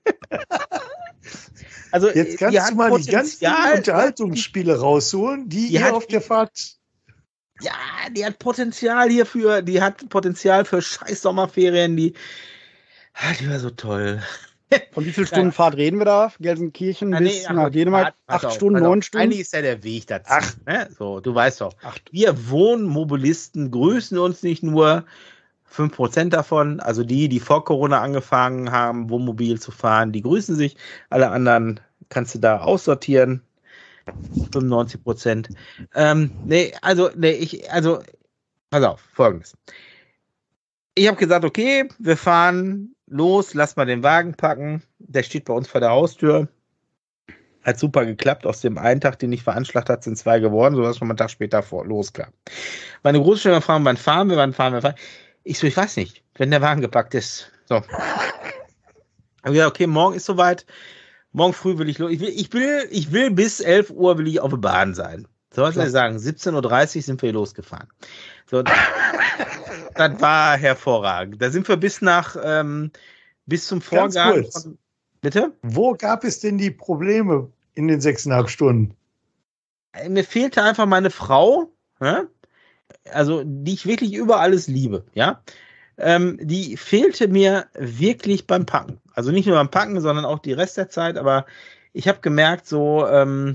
Also, jetzt kannst du mal die ganzen Unterhaltungsspiele rausholen, die, die ihr auf der Fahrt. Ja, die hat Potenzial hierfür, die hat Potenzial für scheiß Sommerferien, die, die war so toll. Von wie viel Stunden ja. Fahrt reden wir da? Gelsenkirchen ja, nee, bis ach, nach Dänemark? Acht auf, Stunden, neun Stunden? Eigentlich ist ja der Weg dazu. Ach, ne? So, du weißt doch. Ach. Wir Wohnmobilisten grüßen uns nicht nur. fünf Prozent davon, also die, die vor Corona angefangen haben, Wohnmobil zu fahren, die grüßen sich. Alle anderen kannst du da aussortieren. fünfundneunzig Prozent. Ähm, nee, also, nee, ich, also, pass auf, Folgendes. Ich habe gesagt, okay, wir fahren los, lass mal den Wagen packen. Der steht bei uns vor der Haustür. Hat super geklappt. Aus dem einen Tag, den ich veranschlagt habe, sind zwei geworden, sodass schon mal einen Tag später vor, loskam. Meine Großeltern fragen, wann fahren wir, wann fahren wir, fahren. Ich so, ich weiß nicht, wenn der Wagen gepackt ist. So. Ich habe gesagt, okay, morgen ist soweit. Morgen früh will ich los. Ich will, ich will, ich will bis elf Uhr will ich auf der Bahn sein. So was soll ich sagen, siebzehn Uhr dreißig sind wir hier losgefahren. So, das war hervorragend. Da sind wir bis nach, ähm, bis zum Vorgarten. Ganz kurz. Von, bitte? Wo gab es denn die Probleme in den sechseinhalb Stunden? Mir fehlte einfach meine Frau, ja? Also die ich wirklich über alles liebe, ja. Ähm, die fehlte mir wirklich beim Packen. Also nicht nur beim Packen, sondern auch die Rest der Zeit. Aber ich habe gemerkt, so, ähm,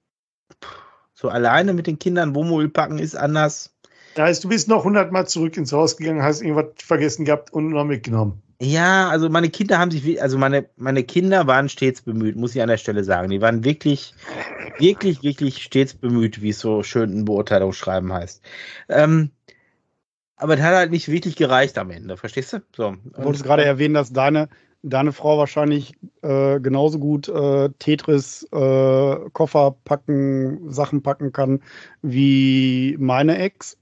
so alleine mit den Kindern Wohnmobil packen ist anders. Das heißt, du bist noch hundertmal zurück ins Haus gegangen, hast irgendwas vergessen gehabt und noch mitgenommen. Ja, also meine Kinder haben sich, also meine, meine Kinder waren stets bemüht, muss ich an der Stelle sagen. Die waren wirklich, wirklich, wirklich stets bemüht, wie es so schön ein Beurteilungsschreiben heißt. Ähm, aber das hat halt nicht wirklich gereicht am Ende, verstehst du? So. Du wolltest gerade erwähnen, dass deine, deine Frau wahrscheinlich äh, genauso gut äh, Tetris, äh, Koffer packen, Sachen packen kann wie meine Ex.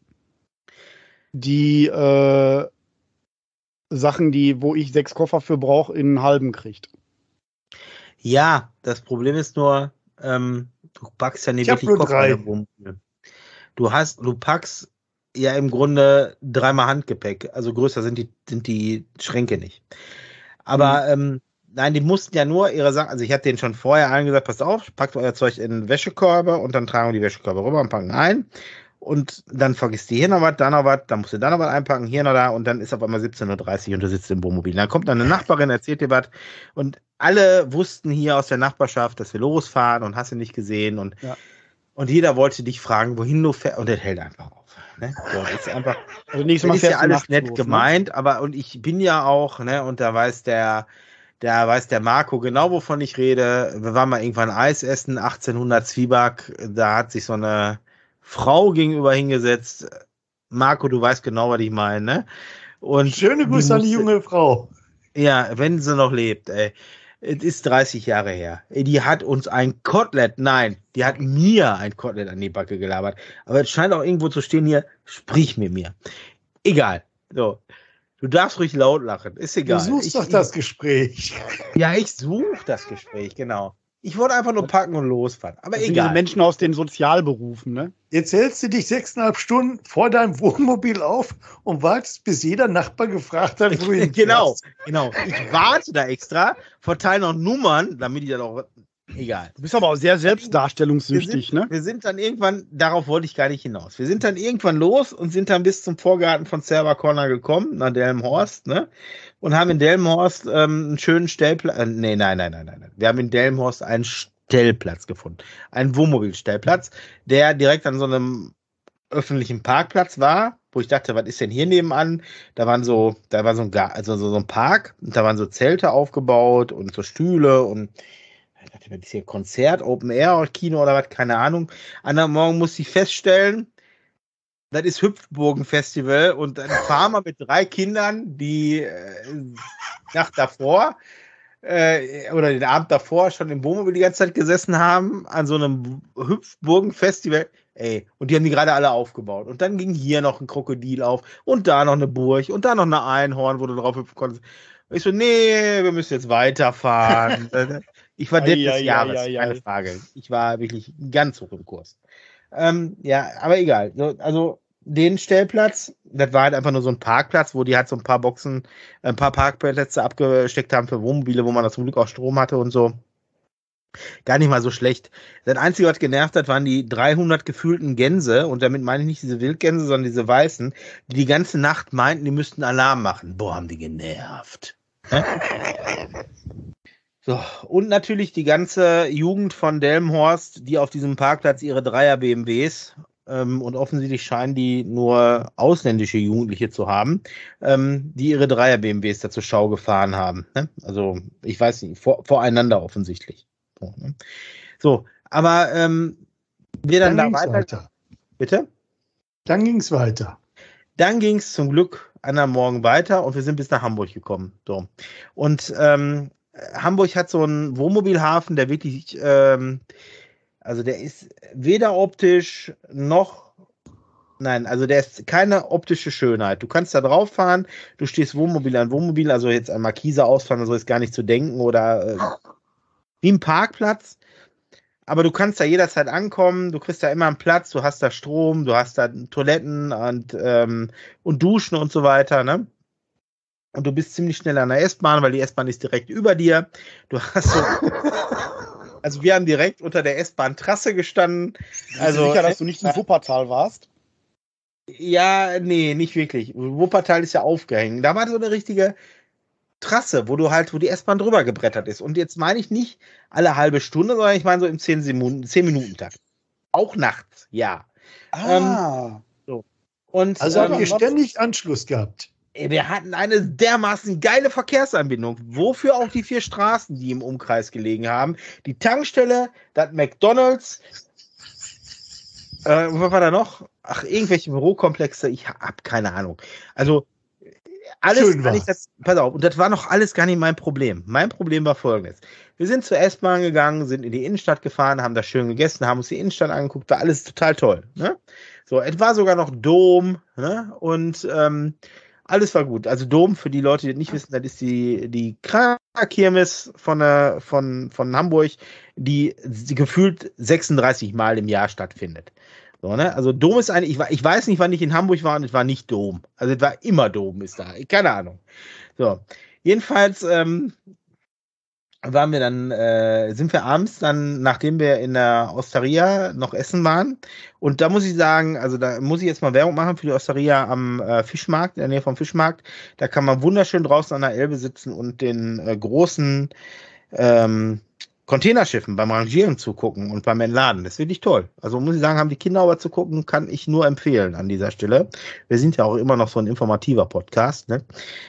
Die äh, Sachen, die, wo ich sechs Koffer für brauche, in einen halben kriegt. Ja, das Problem ist nur, ähm, du packst ja nicht Ich hab wirklich nur Koffer drei. in der Wohnmobil. Du hast, du packst ja im Grunde dreimal Handgepäck. Also größer sind die, sind die Schränke nicht. Aber ähm, nein, die mussten ja nur ihre Sachen, also ich hatte denen schon vorher allen gesagt, passt auf, packt euer Zeug in Wäschekörbe und dann tragen wir die Wäschekörbe rüber und packen ein. Und dann vergisst die hier noch was, da noch was, dann musst du da noch was einpacken, hier noch da und dann ist auf einmal siebzehn Uhr dreißig und du sitzt im Wohnmobil. Dann kommt dann eine Nachbarin, erzählt dir was und alle wussten hier aus der Nachbarschaft, dass wir losfahren und hast du nicht gesehen und, Ja. und jeder wollte dich fragen, wohin du fährst und das hält einfach auf. Ne? So, das ist einfach, Also nächstes das Mal ist ja fährst du alles nachts nett los, ne? gemeint, aber und ich bin ja auch, ne, und da weiß der, da weiß der Marco genau, wovon ich rede. Wir waren mal irgendwann Eis essen, achtzehnhundert Zwieback, da hat sich so eine Frau gegenüber hingesetzt. Marco, du weißt genau, was ich meine, ne? Und Schöne Grüße an die musste- junge Frau. Ja, wenn sie noch lebt, ey. Es ist dreißig Jahre her. Ey, die hat uns ein Kotelett, nein, die hat mir ein Kotelett an die Backe gelabert. Aber es scheint auch irgendwo zu stehen hier, sprich mit mir. Egal. So. Du darfst ruhig laut lachen, ist Du egal. suchst ich, doch das Gespräch. Ja, ich suche das Gespräch, genau. Ich wollte einfach nur packen und losfahren. Aber Das sind diese egal. Menschen aus den Sozialberufen, ne? Jetzt hältst du dich sechseinhalb Stunden vor deinem Wohnmobil auf und wartest, bis jeder Nachbar gefragt hat, wo du hin Genau, fährst. genau. Ich warte da extra, verteile noch Nummern, damit ich dann auch. Egal. Du bist aber auch sehr Wir selbstdarstellungssüchtig, sind, ne? wir sind dann irgendwann, darauf wollte ich gar nicht hinaus. Wir sind dann irgendwann los und sind dann bis zum Vorgarten von Server Corner gekommen, nach Delmenhorst, ne? Und haben in Delmenhorst ähm, einen schönen Stellplatz. Äh, nee, nein, nein, nein, nein, nein. Wir haben in Delmenhorst einen Stellplatz gefunden. Einen Wohnmobilstellplatz, der direkt an so einem öffentlichen Parkplatz war, wo ich dachte, was ist denn hier nebenan? Da waren so, da war so ein, Gar- also so, so ein Park und da waren so Zelte aufgebaut und so Stühle und ich dachte, das ist hier Konzert, Open Air oder Kino oder was, keine Ahnung. Anderen Morgen musste ich feststellen, das ist Hüpfburgen-Festival und dann fahren wir mit drei Kindern, die äh, Nacht davor äh, oder den Abend davor schon im Wohnmobil die ganze Zeit gesessen haben, an so einem Hüpfburgen-Festival. Ey, und die haben die gerade alle aufgebaut. Und dann ging hier noch ein Krokodil auf und da noch eine Burg und da noch eine Einhorn, wo du drauf hüpfen konntest. Und ich so, nee, wir müssen jetzt weiterfahren. Ich war Ei, Depp des ei, Jahres, ei, ei, keine ei. Frage. Ich war wirklich ganz hoch im Kurs. Ähm, ja, aber egal. So, also den Stellplatz, das war halt einfach nur so ein Parkplatz, wo die halt so ein paar Boxen, ein paar Parkplätze abgesteckt haben für Wohnmobile, wo man das zum Glück auch Strom hatte und so. Gar nicht mal so schlecht. Das Einzige, was genervt hat, waren die dreihundert gefühlten Gänse. Und damit meine ich nicht diese Wildgänse, sondern diese weißen, die die ganze Nacht meinten, die müssten Alarm machen. Boah, haben die genervt. Hä? So, und natürlich die ganze Jugend von Delmenhorst, die auf diesem Parkplatz ihre Dreier-B M Ws, ähm, und offensichtlich scheinen die nur ausländische Jugendliche zu haben, ähm, die ihre Dreier-B M Ws da zur Schau gefahren haben. Ne? Also, ich weiß nicht, vor, voreinander offensichtlich. So, ne? So, aber ähm, wir dann, Dann da ging's weiter. weiter. Bitte? Dann ging es weiter. Dann ging es zum Glück anderen Morgen weiter und wir sind bis nach Hamburg gekommen. So. Und ähm, Hamburg hat so einen Wohnmobilhafen, der wirklich, ähm, also der ist weder optisch noch, nein, also der ist keine optische Schönheit. Du kannst da drauf fahren, du stehst Wohnmobil an Wohnmobil, also jetzt an Markise ausfahren, so ist gar nicht zu denken oder äh, wie ein Parkplatz. aber du kannst da jederzeit ankommen, du kriegst da immer einen Platz, du hast da Strom, du hast da Toiletten und, ähm, und Duschen und so weiter, ne? Und du bist ziemlich schnell an der S-Bahn, weil die S-Bahn ist direkt über dir. Du hast so, also wir haben direkt unter der S-Bahn-Trasse gestanden. Bist Also du sicher, dass du nicht in Wuppertal warst? Ja, nee, nicht wirklich. Wuppertal ist ja aufgehängt. Da war so eine richtige Trasse, wo du halt, wo die S-Bahn drüber gebrettert ist. Und jetzt meine ich nicht alle halbe Stunde, sondern ich meine so im zehn-Minuten-Takt. Auch nachts, ja. Ah. Ähm, so. Und, Also ähm, habt ihr ständig Anschluss gehabt. wir hatten eine dermaßen geile Verkehrsanbindung, wofür auch die vier Straßen, die im Umkreis gelegen haben. Die Tankstelle, das McDonalds, äh, was war da noch? Ach, irgendwelche Bürokomplexe, ich hab keine Ahnung. Also, alles, Schön kann ich das, pass auf, und das war noch alles gar nicht mein Problem. Mein Problem war folgendes. Wir sind zur S-Bahn gegangen, sind in die Innenstadt gefahren, haben da schön gegessen, haben uns die Innenstadt angeguckt, war alles total toll. Ne? So, es war sogar noch Dom, ne? Und ähm, alles war gut. Also Dom, für die Leute, die das nicht wissen, das ist die, die Kirmes von, äh, von, von Hamburg, die, die gefühlt sechsunddreißig Mal im Jahr stattfindet. So, ne? Also Dom ist eine, ich, ich weiß nicht, wann ich in Hamburg war und es war nicht Dom. Also es war immer Dom, ist da. Keine Ahnung. So, jedenfalls ähm, waren wir dann, äh, sind wir abends dann, nachdem wir in der Osteria noch essen waren. Und da muss ich sagen, also da muss ich jetzt mal Werbung machen für die Osteria am äh, Fischmarkt, in der Nähe vom Fischmarkt. Da kann man wunderschön draußen an der Elbe sitzen und den äh, großen ähm, Containerschiffen beim Rangieren zugucken und beim Entladen. Das ist wirklich toll. Also muss ich sagen, haben die Kinder aber zu gucken, kann ich nur empfehlen an dieser Stelle. Wir sind ja auch immer noch so ein informativer Podcast, ne?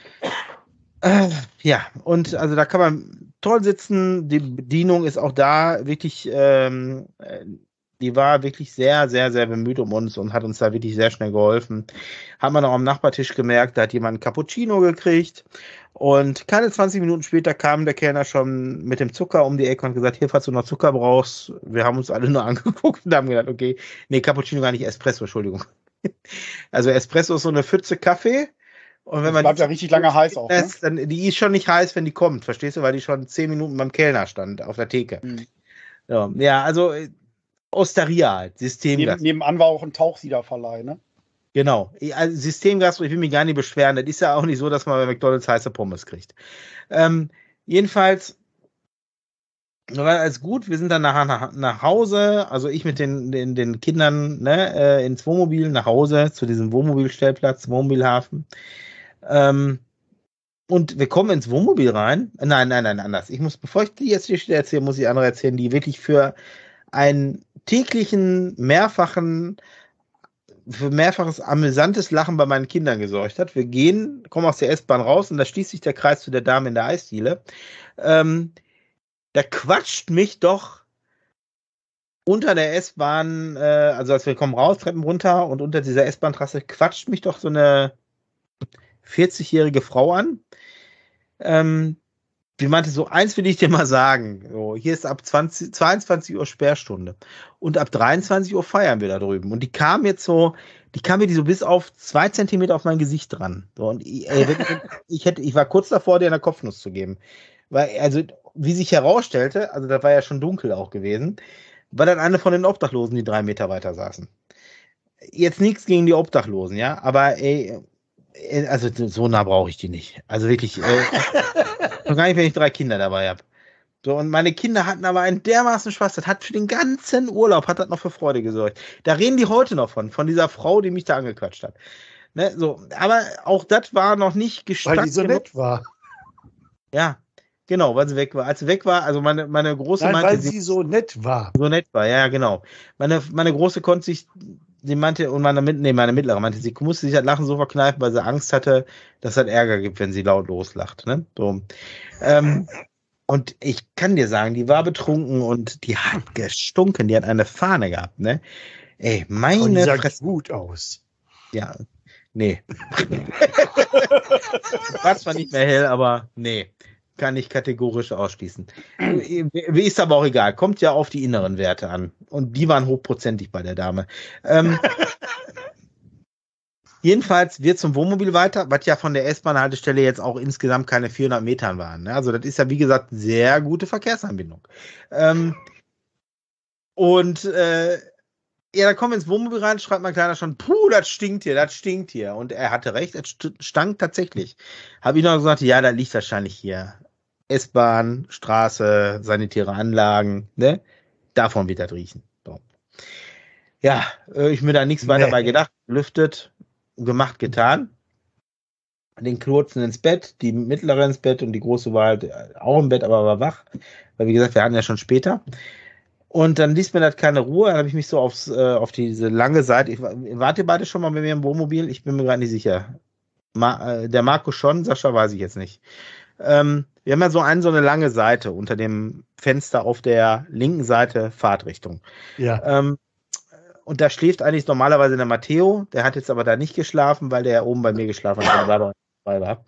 Äh, ja, und also da kann man toll sitzen. Die Bedienung ist auch da wirklich, ähm, die war wirklich sehr, sehr, sehr bemüht um uns und hat uns da wirklich sehr schnell geholfen. Haben wir noch am Nachbartisch gemerkt, da hat jemand einen Cappuccino gekriegt. Und keine zwanzig Minuten später kam der Kellner schon mit dem Zucker um die Ecke und gesagt, hier, falls du noch Zucker brauchst. Wir haben uns alle nur angeguckt und haben gedacht, okay, nee, Cappuccino gar nicht, Espresso, Entschuldigung. Also Espresso ist so eine Pfütze Kaffee. Und wenn Das man bleibt ja richtig lange heiß auch, ne? lässt, dann, die ist schon nicht heiß, wenn die kommt, verstehst du? Weil die schon zehn Minuten beim Kellner stand, auf der Theke. Mhm. Ja, ja, also Osteria halt, Systemgastro. Neben, nebenan war auch ein Tauchsiederverleih, ne? Genau, also Systemgastro, ich will mich gar nicht beschweren. Das ist ja auch nicht so, dass man bei McDonalds heiße Pommes kriegt. Ähm, jedenfalls war alles gut. Wir sind dann nach, nach, nach Hause, also ich mit den, den, den Kindern ne, äh, ins Wohnmobil nach Hause, zu diesem Wohnmobilstellplatz, Wohnmobilhafen. Ähm, und wir kommen ins Wohnmobil rein. Nein, nein, nein, anders. Ich muss, bevor ich die jetzt hier erzähle, muss ich andere erzählen, die wirklich für einen täglichen, mehrfachen für mehrfaches amüsantes Lachen bei meinen Kindern gesorgt hat. Wir gehen, kommen aus der S-Bahn raus und da schließt sich der Kreis zu der Dame in der Eisdiele. Ähm, da quatscht mich doch unter der S-Bahn, äh, also als wir kommen raus, Treppen runter und unter dieser S-Bahn-Trasse quatscht mich doch so eine vierzigjährige Frau an. Ähm, die meinte so, eins will ich dir mal sagen, so, hier ist ab zwanzig, zweiundzwanzig Uhr Sperrstunde und ab dreiundzwanzig Uhr feiern wir da drüben. Und die kam jetzt so, die kam mir so bis auf zwei Zentimeter auf mein Gesicht dran. So, und ich, ey, ich, hätte, ich war kurz davor, dir eine Kopfnuss zu geben. Weil, also, wie sich herausstellte, also da war ja schon dunkel auch gewesen, war dann eine von den Obdachlosen, die drei Meter weiter saßen. Jetzt nichts gegen die Obdachlosen, ja, aber ey, also so nah brauche ich die nicht. Also wirklich, äh, schon gar nicht, wenn ich drei Kinder dabei habe. So, und meine Kinder hatten aber einen dermaßen Spaß. Das hat für den ganzen Urlaub, hat das noch für Freude gesorgt. Da reden die heute noch von, von dieser Frau, die mich da angequatscht hat. Ne, so, aber auch das war noch nicht gestanden. Weil die so nett war. Ja, genau, weil sie weg war. Als sie weg war, also meine, meine große Nein, meinte, weil sie so nett war. so nett war, ja, genau. Meine, meine große konnte sich, sie meinte, und meine, nee, meine mittlere meinte, sie musste sich das Lachen so verkneifen, weil sie Angst hatte, dass es Ärger gibt, wenn sie laut loslacht. Ne? So. Ähm, und ich kann dir sagen, die war betrunken und die hat gestunken, die hat eine Fahne gehabt, ne? Ey, meine Und die sah Fresse. gut aus. Ja, nee. War zwar nicht mehr hell, aber nee. Kann ich kategorisch ausschließen. Wie ist aber auch egal. Kommt ja auf die inneren Werte an. Und die waren hochprozentig bei der Dame. Ähm, jedenfalls wir zum Wohnmobil weiter, was ja von der S-Bahn-Haltestelle jetzt auch insgesamt keine vierhundert Metern waren. Ne? Also das ist ja, wie gesagt, sehr gute Verkehrsanbindung. Ähm, Und äh, ja, dann kommen wir ins Wohnmobil rein, schreibt mein Kleiner schon, puh, das stinkt hier, das stinkt hier. Und er hatte recht, es stank tatsächlich. Habe ich noch gesagt, ja, da liegt wahrscheinlich hier S-Bahn, Straße, sanitäre Anlagen, ne? Davon wird das riechen. So. Ja, äh, ich mir da nichts weiter Nee. bei gedacht, lüftet, gemacht, getan. Den Kurzen ins Bett, die mittlere ins Bett und die große war halt auch im Bett, aber war wach. Weil, wie gesagt, wir hatten ja schon später. Und dann ließ mir das keine Ruhe. Dann habe ich mich so aufs, äh, auf diese lange Seite. Ich, wart ihr beide schon mal bei mir im Wohnmobil? Ich bin mir gerade nicht sicher. Ma, äh, der Marco schon, Sascha weiß ich jetzt nicht. Ähm, wir haben ja so eine, so eine lange Seite unter dem Fenster auf der linken Seite Fahrtrichtung. Ja. Ähm, und da schläft eigentlich normalerweise der Matteo. Der hat jetzt aber da nicht geschlafen, weil der ja oben bei mir geschlafen hat, weil er dabei war.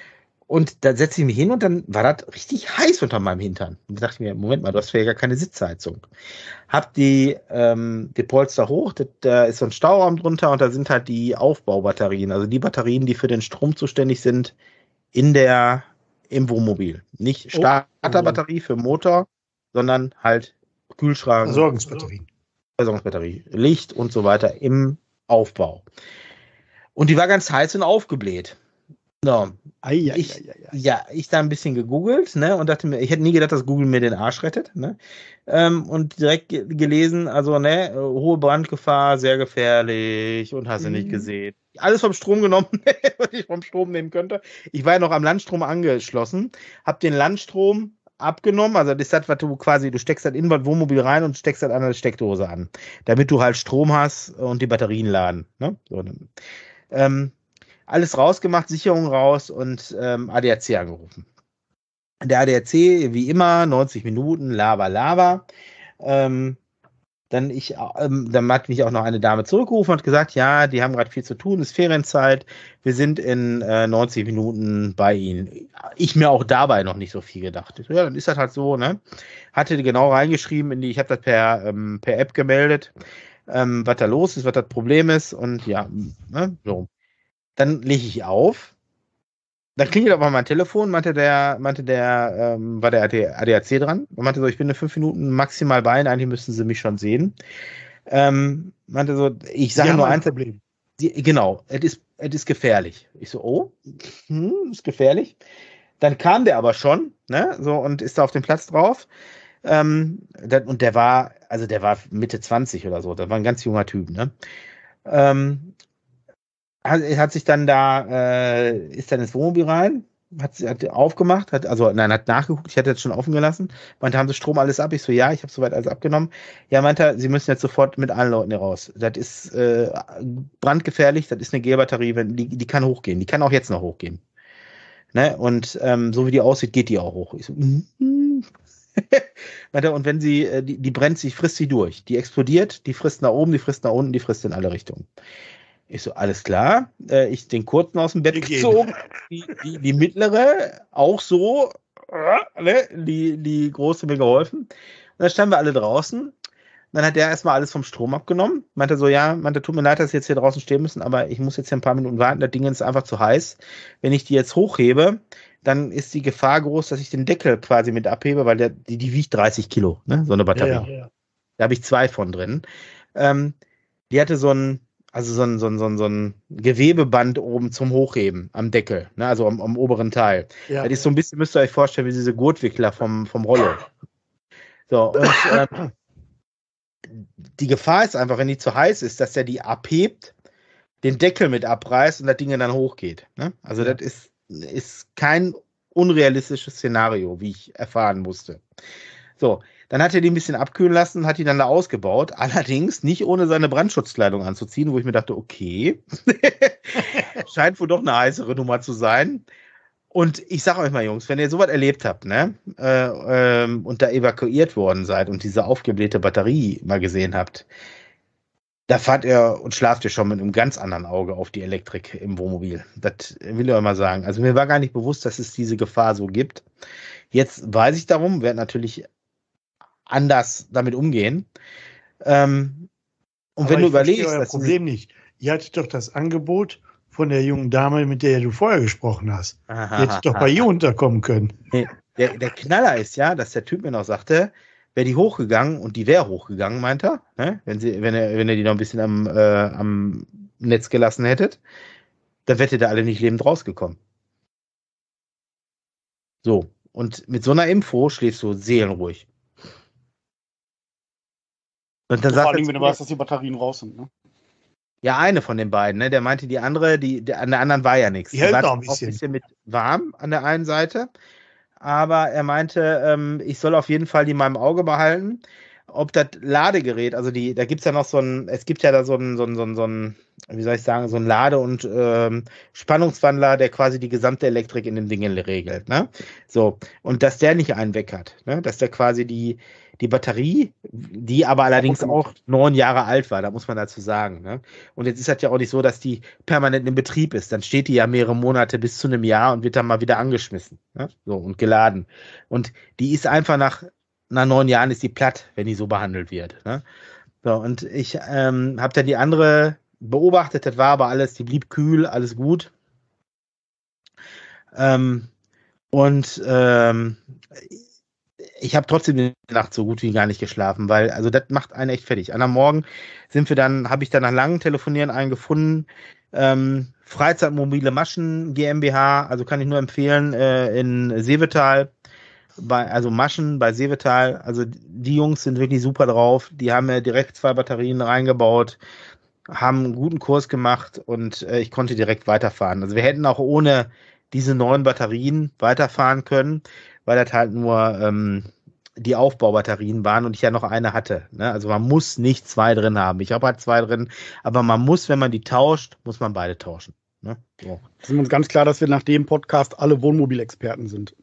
Und da setze ich mich hin und dann war das richtig heiß unter meinem Hintern. Und da dachte ich mir, Moment mal, du hast ja gar keine Sitzheizung. Hab die, ähm, die Polster hoch, da, da ist so ein Stauraum drunter und da sind halt die Aufbaubatterien, also die Batterien, die für den Strom zuständig sind in der, im Wohnmobil. Nicht Starterbatterie für Motor, sondern halt Kühlschrank, Versorgungsbatterien. Versorgungsbatterie, Licht und so weiter im Aufbau. Und die war ganz heiß und aufgebläht. So. Ei, ei, Ich, ei, ei, ei. ja, ich da ein bisschen gegoogelt, ne, und dachte mir, ich hätte nie gedacht, dass Google mir den Arsch rettet, ne, ähm, und direkt ge- gelesen, also, ne, hohe Brandgefahr, sehr gefährlich und hast du nicht Mhm. gesehen. Alles vom Strom genommen, was ich vom Strom nehmen könnte. Ich war ja noch am Landstrom angeschlossen, hab den Landstrom abgenommen, also das ist das, was du quasi, du steckst das in das Wohnmobil rein und steckst das an der Steckdose an, damit du halt Strom hast und die Batterien laden, ne, so, ähm, alles rausgemacht, Sicherung raus und ähm, A D A C angerufen. Der A D A C, wie immer, neunzig Minuten, Lava, Lava. Ähm, dann, ich, ähm, dann hat mich auch noch eine Dame zurückgerufen und hat gesagt, ja, die haben gerade viel zu tun, ist Ferienzeit, wir sind in äh, neunzig Minuten bei Ihnen. Ich mir auch dabei noch nicht so viel gedacht. Ich so, ja, dann ist das halt so, ne? Hatte genau reingeschrieben, in die, ich habe das per, ähm, per App gemeldet, ähm, was da los ist, was das Problem ist und ja, ne, so. Dann lege ich auf. Dann klingelt aber mein Telefon, meinte der, meinte der, ähm, war der A D A C dran und meinte so, ich bin in fünf Minuten maximal bei Ihnen, eigentlich müssten Sie mich schon sehen. Ähm, meinte so, ich sage Die nur haben ein eins, Problem. die, genau, es ist, es ist gefährlich. Ich so, oh, hm, ist gefährlich. Dann kam der aber schon, ne, so, und ist da auf dem Platz drauf. Ähm, dann, und der war, also der war Mitte zwanzig oder so, das war ein ganz junger Typ, ne. Ähm, hat, hat sich dann da, äh, ist dann ins Wohnmobil rein, hat, hat aufgemacht, hat, also nein, hat nachgeguckt, ich hatte jetzt schon offen gelassen, meinte, haben Sie Strom alles ab? Ich so, ja, ich habe soweit alles abgenommen. Ja, meinte er, Sie müssen jetzt sofort mit allen Leuten hier raus. Das ist äh, brandgefährlich, das ist eine Gel-Batterie, wenn, die, die kann hochgehen, die kann auch jetzt noch hochgehen. Ne? Und ähm, so wie die aussieht, geht die auch hoch. Ich so, mm-hmm. Meinte er, und wenn sie, äh, die, die brennt sich, frisst sie durch. Die explodiert, die frisst nach oben, die frisst nach unten, die frisst in alle Richtungen. Ich so, alles klar. Äh, ich den kurzen aus dem Bett Wir gehen. gezogen. Die, die, die mittlere auch so. Äh, ne? die, die große mir geholfen. Und dann standen wir alle draußen. Dann hat der erstmal alles vom Strom abgenommen. Meinte so, ja, meinte, tut mir leid, dass Sie jetzt hier draußen stehen müssen, aber ich muss jetzt hier ein paar Minuten warten. Das Ding ist einfach zu heiß. Wenn ich die jetzt hochhebe, dann ist die Gefahr groß, dass ich den Deckel quasi mit abhebe, weil der, die, die wiegt dreißig Kilo, ne? So eine Batterie. Ja, ja. Da habe ich zwei von drin. Ähm, die hatte so ein, also so ein, so ein, so ein, so ein Gewebeband oben zum Hochheben am Deckel, ne? Also am, am oberen Teil. Ja. Das ist so ein bisschen, müsst ihr euch vorstellen, wie diese Gurtwickler vom, vom Rollo. So, und ähm, die Gefahr ist einfach, wenn die zu heiß ist, dass der die abhebt, den Deckel mit abreißt und das Ding dann hochgeht. Ne? Also Ja. das ist, ist kein unrealistisches Szenario, wie ich erfahren musste. So, dann hat er die ein bisschen abkühlen lassen, hat die dann da ausgebaut, allerdings nicht ohne seine Brandschutzkleidung anzuziehen, wo ich mir dachte, okay, scheint wohl doch eine heißere Nummer zu sein. Und ich sag euch mal, Jungs, wenn ihr sowas erlebt habt, ne, äh, ähm, und da evakuiert worden seid und diese aufgeblähte Batterie mal gesehen habt, da fahrt ihr und schlaft ihr schon mit einem ganz anderen Auge auf die Elektrik im Wohnmobil. Das will ich euch mal sagen. Also mir war gar nicht bewusst, dass es diese Gefahr so gibt. Jetzt weiß ich darum, werde natürlich anders damit umgehen. Ähm, und Aber wenn du ich verstehe überlegst, euer dass Problem nicht. Ihr hattet doch das Angebot von der jungen Dame, mit der du vorher gesprochen hast. Die hätte doch bei ihr unterkommen können. Der, der Knaller ist ja, dass der Typ mir noch sagte, wäre die hochgegangen und die wäre hochgegangen, meint er, ne? wenn, sie, wenn, er, wenn er die noch ein bisschen am, äh, am Netz gelassen hättet, dann wärt ihr da alle nicht lebend rausgekommen. So, und mit so einer Info schläfst du seelenruhig. Und dann Vor sagt allem, er wenn zu du mir, weißt, dass die Batterien raus sind. Ne? ja, eine von den beiden, ne? Der meinte, die andere, die, der, an der anderen war ja nichts. Die hält war noch ein auch bisschen. ein bisschen mit warm an der einen Seite. Aber er meinte, ähm, ich soll auf jeden Fall die in meinem Auge behalten. Ob das Ladegerät, also die, da gibt es ja noch so ein, es gibt ja da so ein, so ein, so ein, so ein wie soll ich sagen, so ein Lade- und ähm, Spannungswandler, der quasi die gesamte Elektrik in den Dingen regelt, ne? So, und dass der nicht einen weg hat, ne? Dass der quasi die, die Batterie, die aber allerdings auch neun Jahre alt war, da muss man dazu sagen, ne? Und jetzt ist das ja auch nicht so, dass die permanent in Betrieb ist. Dann steht die ja mehrere Monate bis zu einem Jahr und wird dann mal wieder angeschmissen, ne? So, und geladen. Und die ist einfach nach nach neun Jahren ist die platt, wenn die so behandelt wird. Ne? So, und ich ähm, habe dann die andere beobachtet, das war aber alles, die blieb kühl, alles gut. Ähm, und ähm, ich habe trotzdem die Nacht so gut wie gar nicht geschlafen, weil, also das macht einen echt fertig. Am Morgen sind wir dann, habe ich dann nach langem Telefonieren einen gefunden, ähm, Freizeitmobile Maschen GmbH, also kann ich nur empfehlen, äh, in Seevetal. Bei, also Maschen bei Seevetal, also die Jungs sind wirklich super drauf. Die haben ja direkt zwei Batterien reingebaut, haben einen guten Kurs gemacht und äh, ich konnte direkt weiterfahren. Also wir hätten auch ohne diese neuen Batterien weiterfahren können, weil das halt nur ähm, die Aufbaubatterien waren und ich ja noch eine hatte. Ne? Also man muss nicht zwei drin haben. Ich habe halt zwei drin, aber man muss, wenn man die tauscht, muss man beide tauschen. Ne? So. Sind wir uns ganz klar, dass wir nach dem Podcast alle Wohnmobilexperten sind.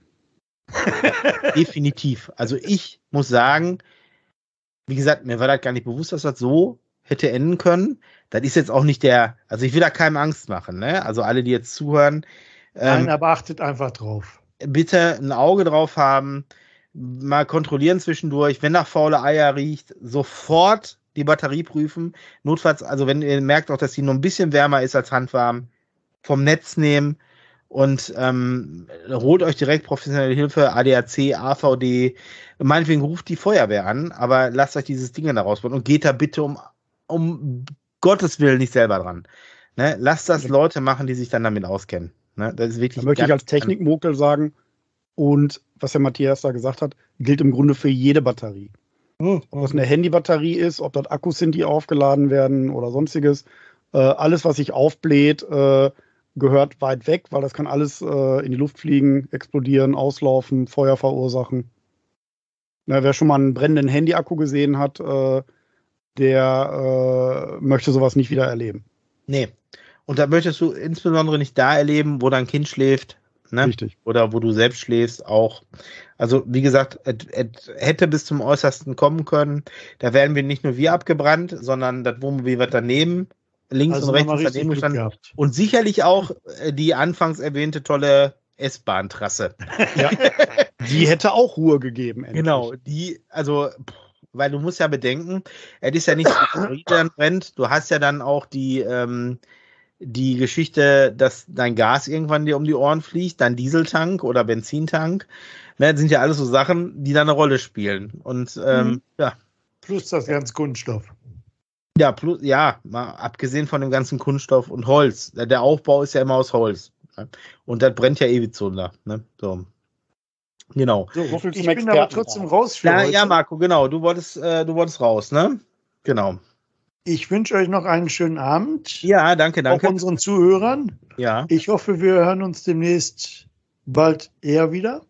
Definitiv. Also ich muss sagen, wie gesagt, mir war das gar nicht bewusst, dass das so hätte enden können. Das ist jetzt auch nicht der, also ich will da keinem Angst machen, ne? Also alle, die jetzt zuhören, Nein, ähm, aber achtet einfach drauf. bitte ein Auge drauf haben, mal kontrollieren zwischendurch, wenn nach faule Eier riecht, sofort die Batterie prüfen. Notfalls, also wenn ihr merkt auch, dass sie nur ein bisschen wärmer ist als handwarm, vom Netz nehmen. Und ähm, holt euch direkt professionelle Hilfe, A D A C, A V D, meinetwegen ruft die Feuerwehr an, aber lasst euch dieses Ding da rausbauen und geht da bitte um, um Gottes Willen nicht selber dran. Ne? Lasst das Leute machen, die sich dann damit auskennen. Ne? Das ist wirklich. Da möchte ich als Technikmokel sagen, und was der Matthias da gesagt hat, gilt im Grunde für jede Batterie. Ob das eine Handybatterie ist, ob das Akkus sind, die aufgeladen werden oder sonstiges. Äh, alles, was sich aufbläht, äh, gehört weit weg, weil das kann alles äh, in die Luft fliegen, explodieren, auslaufen, Feuer verursachen. Na, wer schon mal einen brennenden Handy-Akku gesehen hat, äh, der äh, möchte sowas nicht wieder erleben. Nee. Und da möchtest du insbesondere nicht da erleben, wo dein Kind schläft. Ne? Richtig. Oder wo du selbst schläfst auch. Also wie gesagt, es, es hätte bis zum Äußersten kommen können. Da werden wir nicht nur wir abgebrannt, sondern das Wohnmobil wird daneben, links Also und rechts nochmal ist richtig daneben Glück gestanden. gehabt. Und sicherlich auch äh, die anfangs erwähnte tolle S-Bahn-Trasse. Ja. Die hätte auch Ruhe gegeben. Endlich. Genau, die, also, pff, weil du musst ja bedenken, es ist ja nicht so, dass die dann brennt. Du hast ja dann auch die, ähm, die Geschichte, dass dein Gas irgendwann dir um die Ohren fliegt, dein Dieseltank oder Benzintank. Ne, das sind ja alles so Sachen, die da eine Rolle spielen. Und ähm, Mhm. ja. Plus das ganze Kunststoff. Ja, plus, ja, mal abgesehen von dem ganzen Kunststoff und Holz. Der Aufbau ist ja immer aus Holz. Ne? Und das brennt ja ewig so. Ne? So. Genau. So, So viel ich zum bin aber Experten. trotzdem raus für Ja, heute. ja, Marco, genau. Du wolltest, äh, du wolltest raus, ne? Genau. Ich wünsche euch noch einen schönen Abend. Ja, danke, Auch danke. unseren Zuhörern. Ja. Ich hoffe, wir hören uns demnächst bald eher wieder.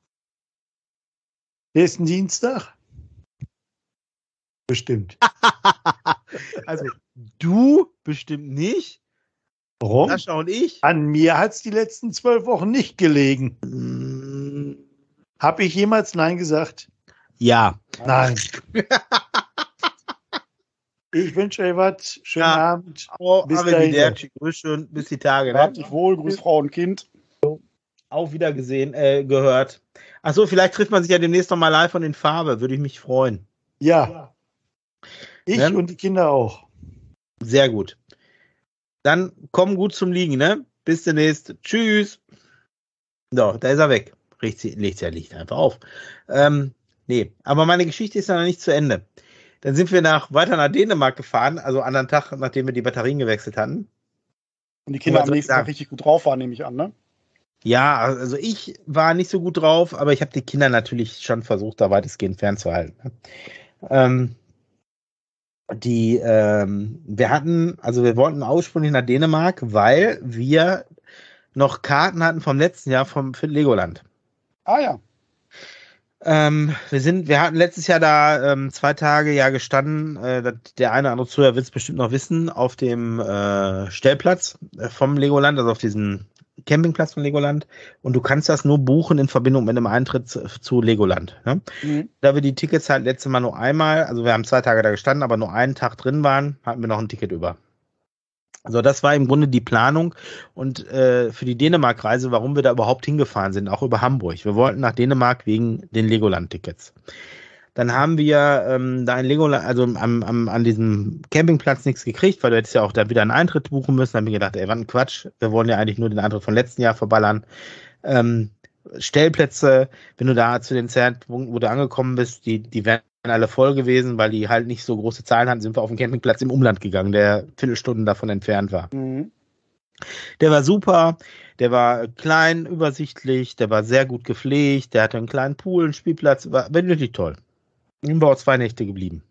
Nächsten Dienstag. Bestimmt. Also, du bestimmt nicht. Warum? Sascha und ich. An mir hat es die letzten zwölf Wochen nicht gelegen. Mm, Habe ich jemals Nein gesagt? Ja. Nein. Ich wünsche euch was. Schönen Ja. Abend. Oh, Bis Arrivederci. Grüß schön. Bis die Tage. Habt Ne? dich wohl, grüß Frau und Kind. Auch wieder gesehen, äh, gehört. Achso, vielleicht trifft man sich ja demnächst noch mal live und in Farbe. Würde ich mich freuen. Ja. Ich Ne? und die Kinder auch. Sehr gut. Dann komm gut zum Liegen, ne? Bis demnächst. Tschüss. So, da ist er weg. Legt ja Licht einfach auf. Ähm, Nee, aber meine Geschichte ist ja noch nicht zu Ende. Dann sind wir nach, weiter nach Dänemark gefahren, also anderen Tag, nachdem wir die Batterien gewechselt hatten. Und die Kinder Was am soll ich nächsten Tag sagen? richtig gut drauf waren, nehme ich an, ne? Ja, also ich war nicht so gut drauf, aber ich habe die Kinder natürlich schon versucht, da weitestgehend fernzuhalten. ne? Ähm, die, ähm, wir hatten, also wir wollten ursprünglich nach Dänemark, weil wir noch Karten hatten vom letzten Jahr vom für Legoland. Ah ja. Ähm, wir sind, wir hatten letztes Jahr da ähm, zwei Tage ja gestanden, äh, das- der eine oder andere Zuhörer wird es bestimmt noch wissen, auf dem äh, Stellplatz äh, vom Legoland, also auf diesem Campingplatz von Legoland. Und du kannst das nur buchen in Verbindung mit einem Eintritt zu, zu Legoland. Ne? Mhm. Da wir die Tickets halt letztes Mal nur einmal, also wir haben zwei Tage da gestanden, aber nur einen Tag drin waren, hatten wir noch ein Ticket über. So, das war im Grunde die Planung und äh, für die Dänemark-Reise, warum wir da überhaupt hingefahren sind, auch über Hamburg. Wir wollten nach Dänemark wegen den Legoland-Tickets. Dann haben wir ähm, da in Legoland, also am, am, an diesem Campingplatz nichts gekriegt, weil du hättest ja auch da wieder einen Eintritt buchen müssen. Dann haben wir gedacht, ey, was ein Quatsch. Wir wollen ja eigentlich nur den Eintritt von letzten Jahr verballern. Ähm, Stellplätze, wenn du da zu den Zeitpunkten, wo du angekommen bist, die, die wären alle voll gewesen, weil die halt nicht so große Zahlen hatten, sind wir auf den Campingplatz im Umland gegangen, der Viertelstunden davon entfernt war. Mhm. Der war super, der war klein, übersichtlich, der war sehr gut gepflegt, der hatte einen kleinen Pool, einen Spielplatz, war wirklich toll. Sind wir auch zwei Nächte geblieben.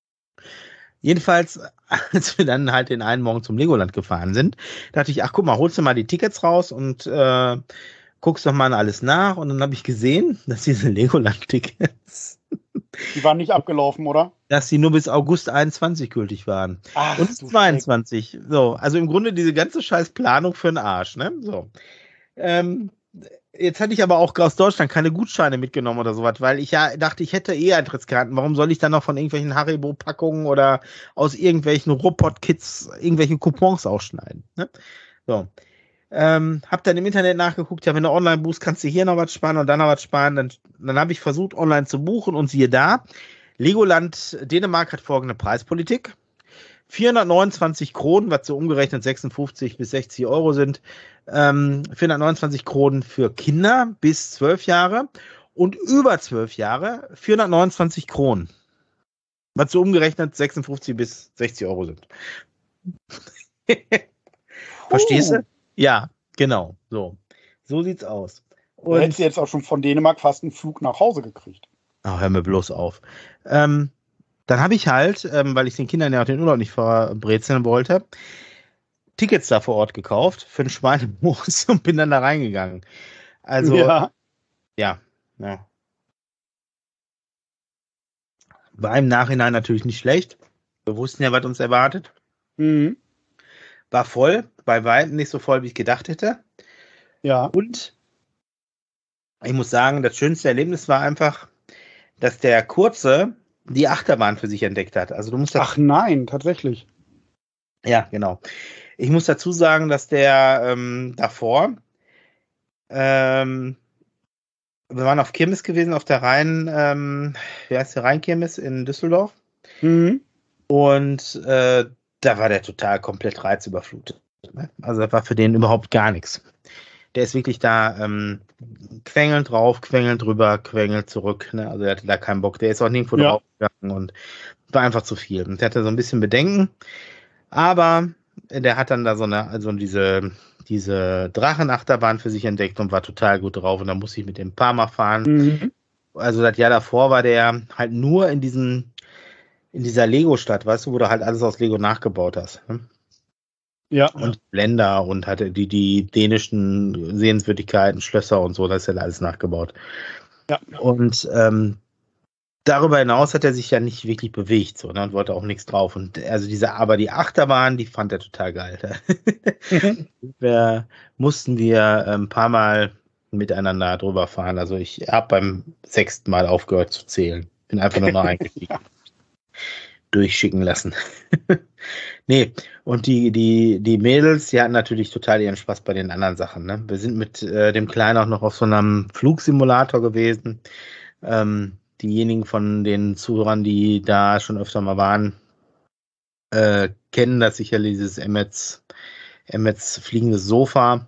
Jedenfalls, als wir dann halt den einen Morgen zum Legoland gefahren sind, dachte ich, ach guck mal, holst du mal die Tickets raus und äh, guckst doch mal alles nach. Und dann habe ich gesehen, dass diese Legoland-Tickets, Die waren nicht abgelaufen, oder? dass die nur bis August einundzwanzig gültig waren. Ach, Und du zweiundzwanzig. So, also im Grunde diese ganze scheiß Planung für den Arsch, ne? So. Ähm, jetzt hatte ich aber auch aus Deutschland keine Gutscheine mitgenommen oder sowas, weil ich ja dachte, ich hätte eh Eintrittskarten. Warum soll ich dann noch von irgendwelchen Haribo-Packungen oder aus irgendwelchen Robot-Kits irgendwelche Coupons ausschneiden? Ne? So. Ähm, hab dann im Internet nachgeguckt, ja, wenn du online buchst, kannst du hier noch was sparen und dann noch was sparen. Dann, dann habe ich versucht, online zu buchen und siehe da, Legoland Dänemark hat folgende Preispolitik. vierhundertneunundzwanzig Kronen, was so umgerechnet sechsundfünfzig bis sechzig Euro sind. Ähm, vierhundertneunundzwanzig Kronen für Kinder bis zwölf Jahre und über zwölf Jahre vierhundertneunundzwanzig Kronen. Was so umgerechnet sechsundfünfzig bis sechzig Euro sind. Verstehst du? Ja, genau. So. So sieht's aus. Du hättest jetzt auch schon von Dänemark fast einen Flug nach Hause gekriegt. Ach, hör mir bloß auf. Ähm, dann habe ich halt, ähm, weil ich den Kindern ja auch den Urlaub nicht verbrezeln wollte, Tickets da vor Ort gekauft für einen Schweinemoos und bin dann da reingegangen. Also, ja. ja, ja. War im Nachhinein natürlich nicht schlecht. Wir wussten ja, was uns erwartet. Mhm. War voll, bei weitem nicht so voll, wie ich gedacht hätte. Ja. Und ich muss sagen, das schönste Erlebnis war einfach, dass der Kurze die Achterbahn für sich entdeckt hat. Also du musst Ach nein, tatsächlich. Ja, genau. Ich muss dazu sagen, dass der ähm, davor, ähm, wir waren auf Kirmes gewesen, auf der Rhein, ähm, wie heißt der Rheinkirmes in Düsseldorf. Mhm. Und äh, da war der total komplett reizüberflutet. Ne? Also das war für den überhaupt gar nichts. Der ist wirklich da ähm, quengelnd drauf, quengelnd drüber, quengelnd zurück. Ne? Also er hatte da keinen Bock. Der ist auch nirgendwo Ja. drauf gegangen und war einfach zu viel. Und der hatte so ein bisschen Bedenken. Aber der hat dann da so eine, also diese, diese Drachenachterbahn für sich entdeckt und war total gut drauf. Und dann musste ich mit dem ein paar Mal fahren. Mhm. Also das Jahr davor war der halt nur in diesen, in dieser Lego-Stadt, weißt du, wo du halt alles aus Lego nachgebaut hast. Ne? Ja. Und Länder und hatte die, die dänischen Sehenswürdigkeiten, Schlösser und so, das ist ja alles nachgebaut. Ja. Und ähm, darüber hinaus hat er sich ja nicht wirklich bewegt, so, ne, und wollte auch nichts drauf. Und also diese, aber die Achterbahn, die fand er total geil. wir mussten wir ein paar Mal miteinander drüber fahren. Also ich habe beim sechsten Mal aufgehört zu zählen. Bin einfach nur noch eingestiegen. Durchschicken lassen. Nee, und die, die, die Mädels, die hatten natürlich total ihren Spaß bei den anderen Sachen. Ne? Wir sind mit äh, dem Kleinen auch noch auf so einem Flugsimulator gewesen. Ähm, diejenigen von den Zuhörern, die da schon öfter mal waren, äh, kennen das sicherlich, dieses Emmets, Emmets fliegendes Sofa.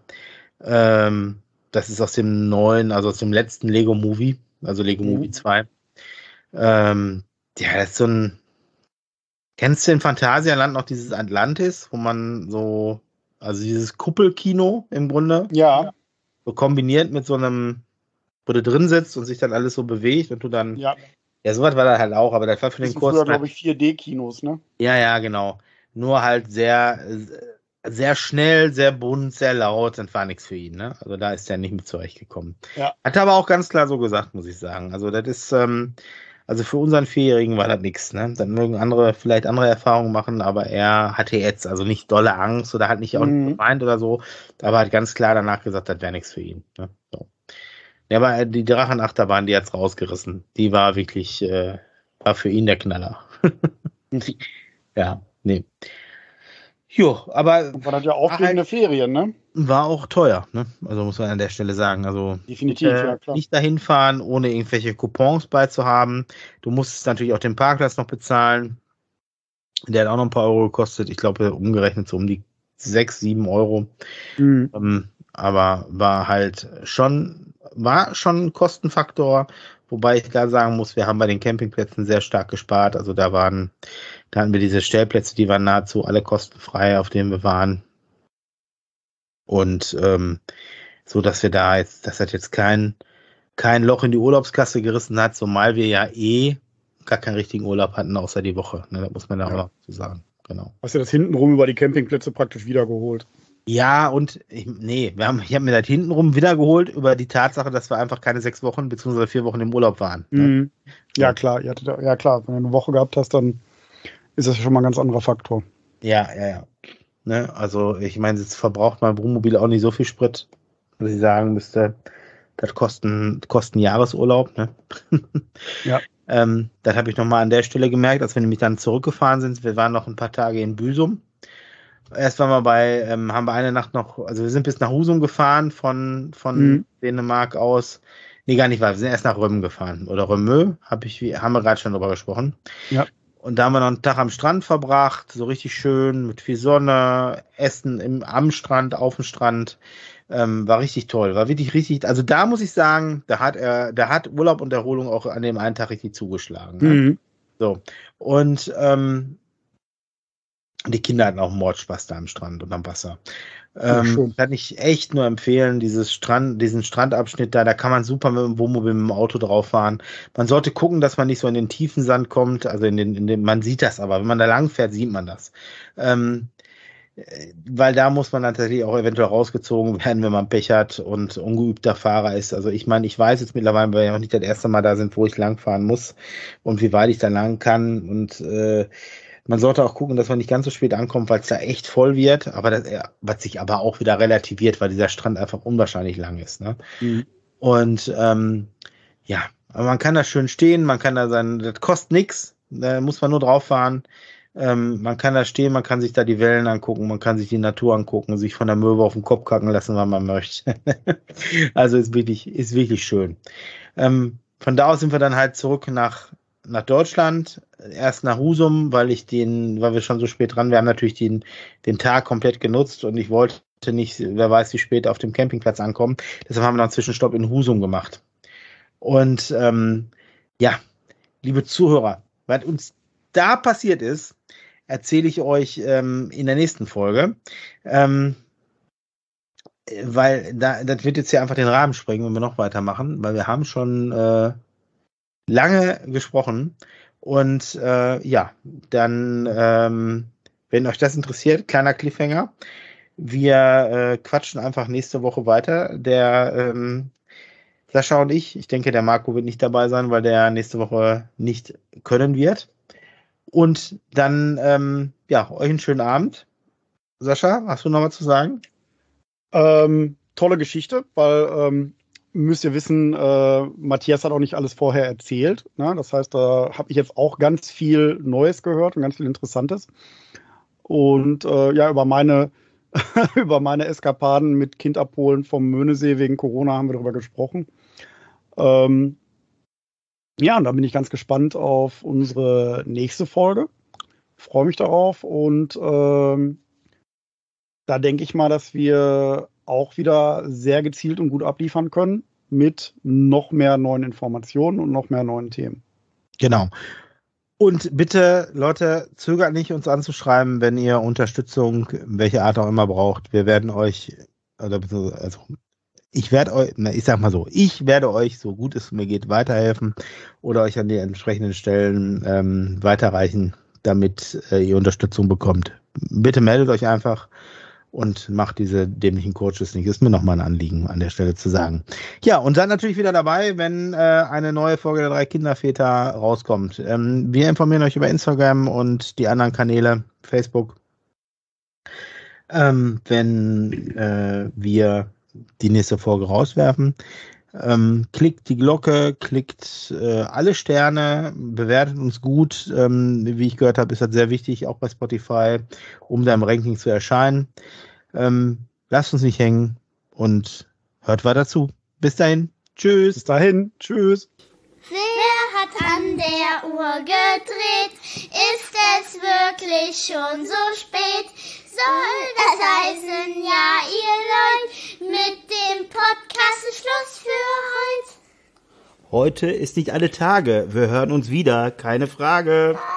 Ähm, das ist aus dem neuen, also aus dem letzten Lego Movie, also Lego Mhm. Movie zwei. Ähm, ja, das ist so ein. Kennst du in Phantasialand noch dieses Atlantis, wo man so, also dieses Kuppelkino im Grunde, Ja, so kombiniert mit so einem, wo du drin sitzt und sich dann alles so bewegt und du dann, ja. ja, sowas war das halt auch, aber das war für den Das sind Kurs früher, halt, glaube ich, vier D-Kinos, ne? ja, ja, genau. Nur halt sehr, sehr schnell, sehr bunt, sehr laut, das war nichts für ihn, ne? Also da ist er nicht mit zurechtgekommen. Ja. Hat er aber auch ganz klar so gesagt, muss ich sagen. Also das ist, ähm, also für unseren Vierjährigen war das nichts, ne? Dann mögen andere vielleicht andere Erfahrungen machen, aber er hatte jetzt also nicht dolle Angst oder hat nicht auch nicht Mhm. gemeint oder so, aber hat ganz klar danach gesagt, das wäre nichts für ihn. Ne? So. Ja, aber die Drachenachterbahn, die hat's rausgerissen. Die war wirklich, äh, war für ihn der Knaller. Ja, nee. Jo, aber Und war das ja aufregende Ferien, ne? war auch teuer, ne? Also muss man an der Stelle sagen. Also Definitiv, äh, ja, klar. nicht dahin fahren, ohne irgendwelche Coupons beizuhaben. Du musstest natürlich auch den Parkplatz noch bezahlen. Der hat auch noch ein paar Euro gekostet. Ich glaube, umgerechnet so um die sechs, sieben Euro. Mhm. Ähm, aber war halt schon, war schon ein Kostenfaktor. Wobei ich da sagen muss, wir haben bei den Campingplätzen sehr stark gespart. Also da waren, da hatten wir diese Stellplätze, die waren nahezu alle kostenfrei, auf denen wir waren. Und ähm, so, dass wir da jetzt, das hat jetzt kein, kein Loch in die Urlaubskasse gerissen hat, zumal wir ja eh gar keinen richtigen Urlaub hatten, außer die Woche. Ne, da muss man da Ja. auch noch zu sagen. Genau. Hast du das hintenrum über die Campingplätze praktisch wiedergeholt? Ja, und ich, nee, wir haben, ich habe mir das hintenrum wiedergeholt über die Tatsache, dass wir einfach keine sechs Wochen beziehungsweise vier Wochen im Urlaub waren. Ne? Mhm. Ja, klar. Ihr hattet, ja, klar. Wenn du eine Woche gehabt hast, dann ist das schon mal ein ganz anderer Faktor. Ja, ja, ja. Ne? Also, ich meine, jetzt verbraucht mein Wohnmobil auch nicht so viel Sprit, dass ich sagen müsste, das kosten, kosten Jahresurlaub. Ne? Ja. ähm, das habe ich nochmal an der Stelle gemerkt, als wir nämlich dann zurückgefahren sind. Wir waren noch ein paar Tage in Büsum. Erst waren wir bei, ähm, haben wir eine Nacht noch, also wir sind bis nach Husum gefahren von, von Mhm. Dänemark aus. Nee, gar nicht wahr, wir sind erst nach Römen gefahren. Oder Römö, hab ich, wie, haben wir gerade schon drüber gesprochen. Ja. Und da haben wir noch einen Tag am Strand verbracht, so richtig schön, mit viel Sonne, Essen im, am Strand, auf dem Strand. Ähm, war richtig toll, war wirklich richtig, also da muss ich sagen, da hat er, da hat Urlaub und Erholung auch an dem einen Tag richtig zugeschlagen. Ne? Mhm. So. Und ähm, die Kinder hatten auch Mordspaß da am Strand und am Wasser. Ja, Ähm, schön. kann ich echt nur empfehlen, dieses Strand, diesen Strandabschnitt da, da kann man super mit dem Wohnmobil, mit dem Auto drauf fahren. Man sollte gucken, dass man nicht so in den tiefen Sand kommt, also in den, in den, man sieht das aber, wenn man da lang fährt, sieht man das. Ähm, äh, weil da muss man dann tatsächlich auch eventuell rausgezogen werden, wenn man Pech hat und ungeübter Fahrer ist. Also ich meine, ich weiß jetzt mittlerweile, weil wir auch nicht das erste Mal da sind, wo ich langfahren muss und wie weit ich da lang kann und äh, man sollte auch gucken, dass man nicht ganz so spät ankommt, weil es da echt voll wird, aber das, was sich aber auch wieder relativiert, weil dieser Strand einfach unwahrscheinlich lang ist. Ne? Mhm. Und ähm, ja, aber man kann da schön stehen, man kann da sein, das kostet nichts, da muss man nur drauf fahren. Ähm, man kann da stehen, man kann sich da die Wellen angucken, man kann sich die Natur angucken, sich von der Möwe auf den Kopf kacken lassen, wann man möchte. Also ist wirklich, ist wirklich schön. Ähm, von da aus sind wir dann halt zurück nach nach Deutschland, erst nach Husum, weil ich den, weil wir schon so spät dran, wir haben natürlich den, den Tag komplett genutzt und ich wollte nicht, wer weiß, wie spät auf dem Campingplatz ankommen. Deshalb haben wir noch einen Zwischenstopp in Husum gemacht. Und ähm, ja, liebe Zuhörer, was uns da passiert ist, erzähle ich euch ähm, in der nächsten Folge. Ähm, weil da, das wird jetzt hier einfach den Rahmen sprengen, wenn wir noch weitermachen, weil wir haben schon äh, lange gesprochen und äh, ja, dann, ähm, wenn euch das interessiert, kleiner Cliffhanger, wir äh, quatschen einfach nächste Woche weiter. Der ähm, Sascha und ich, ich denke, der Marco wird nicht dabei sein, weil der nächste Woche nicht können wird. Und dann, ähm, ja, euch einen schönen Abend. Sascha, hast du noch was zu sagen? Ähm, tolle Geschichte, weil ähm, müsst ihr wissen, äh, Matthias hat auch nicht alles vorher erzählt. Ne? Das heißt, da habe ich jetzt auch ganz viel Neues gehört und ganz viel Interessantes. Und äh, ja, über meine, über meine Eskapaden mit Kind abholen vom Möhnesee wegen Corona haben wir darüber gesprochen. Ähm, ja, und da bin ich ganz gespannt auf unsere nächste Folge. Freue mich darauf und ähm, da denke ich mal, dass wir auch wieder sehr gezielt und gut abliefern können mit noch mehr neuen Informationen und noch mehr neuen Themen. Genau. Und bitte, Leute, zögert nicht, uns anzuschreiben, wenn ihr Unterstützung, welche Art auch immer braucht. Wir werden euch, also, also ich werde euch, na, ich sag mal so, ich werde euch, so gut es mir geht, weiterhelfen oder euch an die entsprechenden Stellen ähm, weiterreichen, damit äh, ihr Unterstützung bekommt. Bitte meldet euch einfach und macht diese dämlichen Coaches nicht. Ist mir nochmal ein Anliegen an der Stelle zu sagen. Ja, und seid natürlich wieder dabei, wenn äh, eine neue Folge der drei Kinderväter rauskommt. Ähm, wir informieren euch über Instagram und die anderen Kanäle, Facebook, ähm, wenn äh, wir die nächste Folge rauswerfen. Ähm, klickt die Glocke, klickt äh, alle Sterne, bewertet uns gut. Ähm, wie ich gehört habe, ist das sehr wichtig, auch bei Spotify, um da im Ranking zu erscheinen. Ähm, lasst uns nicht hängen und hört weiter zu. Bis dahin. Tschüss. Bis dahin. Tschüss. Wer hat an der Uhr gedreht? Ist es wirklich schon so spät? Soll das heißen, ja, ihr Leute, mit dem Podcast ist Schluss für heute? Heute ist nicht alle Tage. Wir hören uns wieder, keine Frage.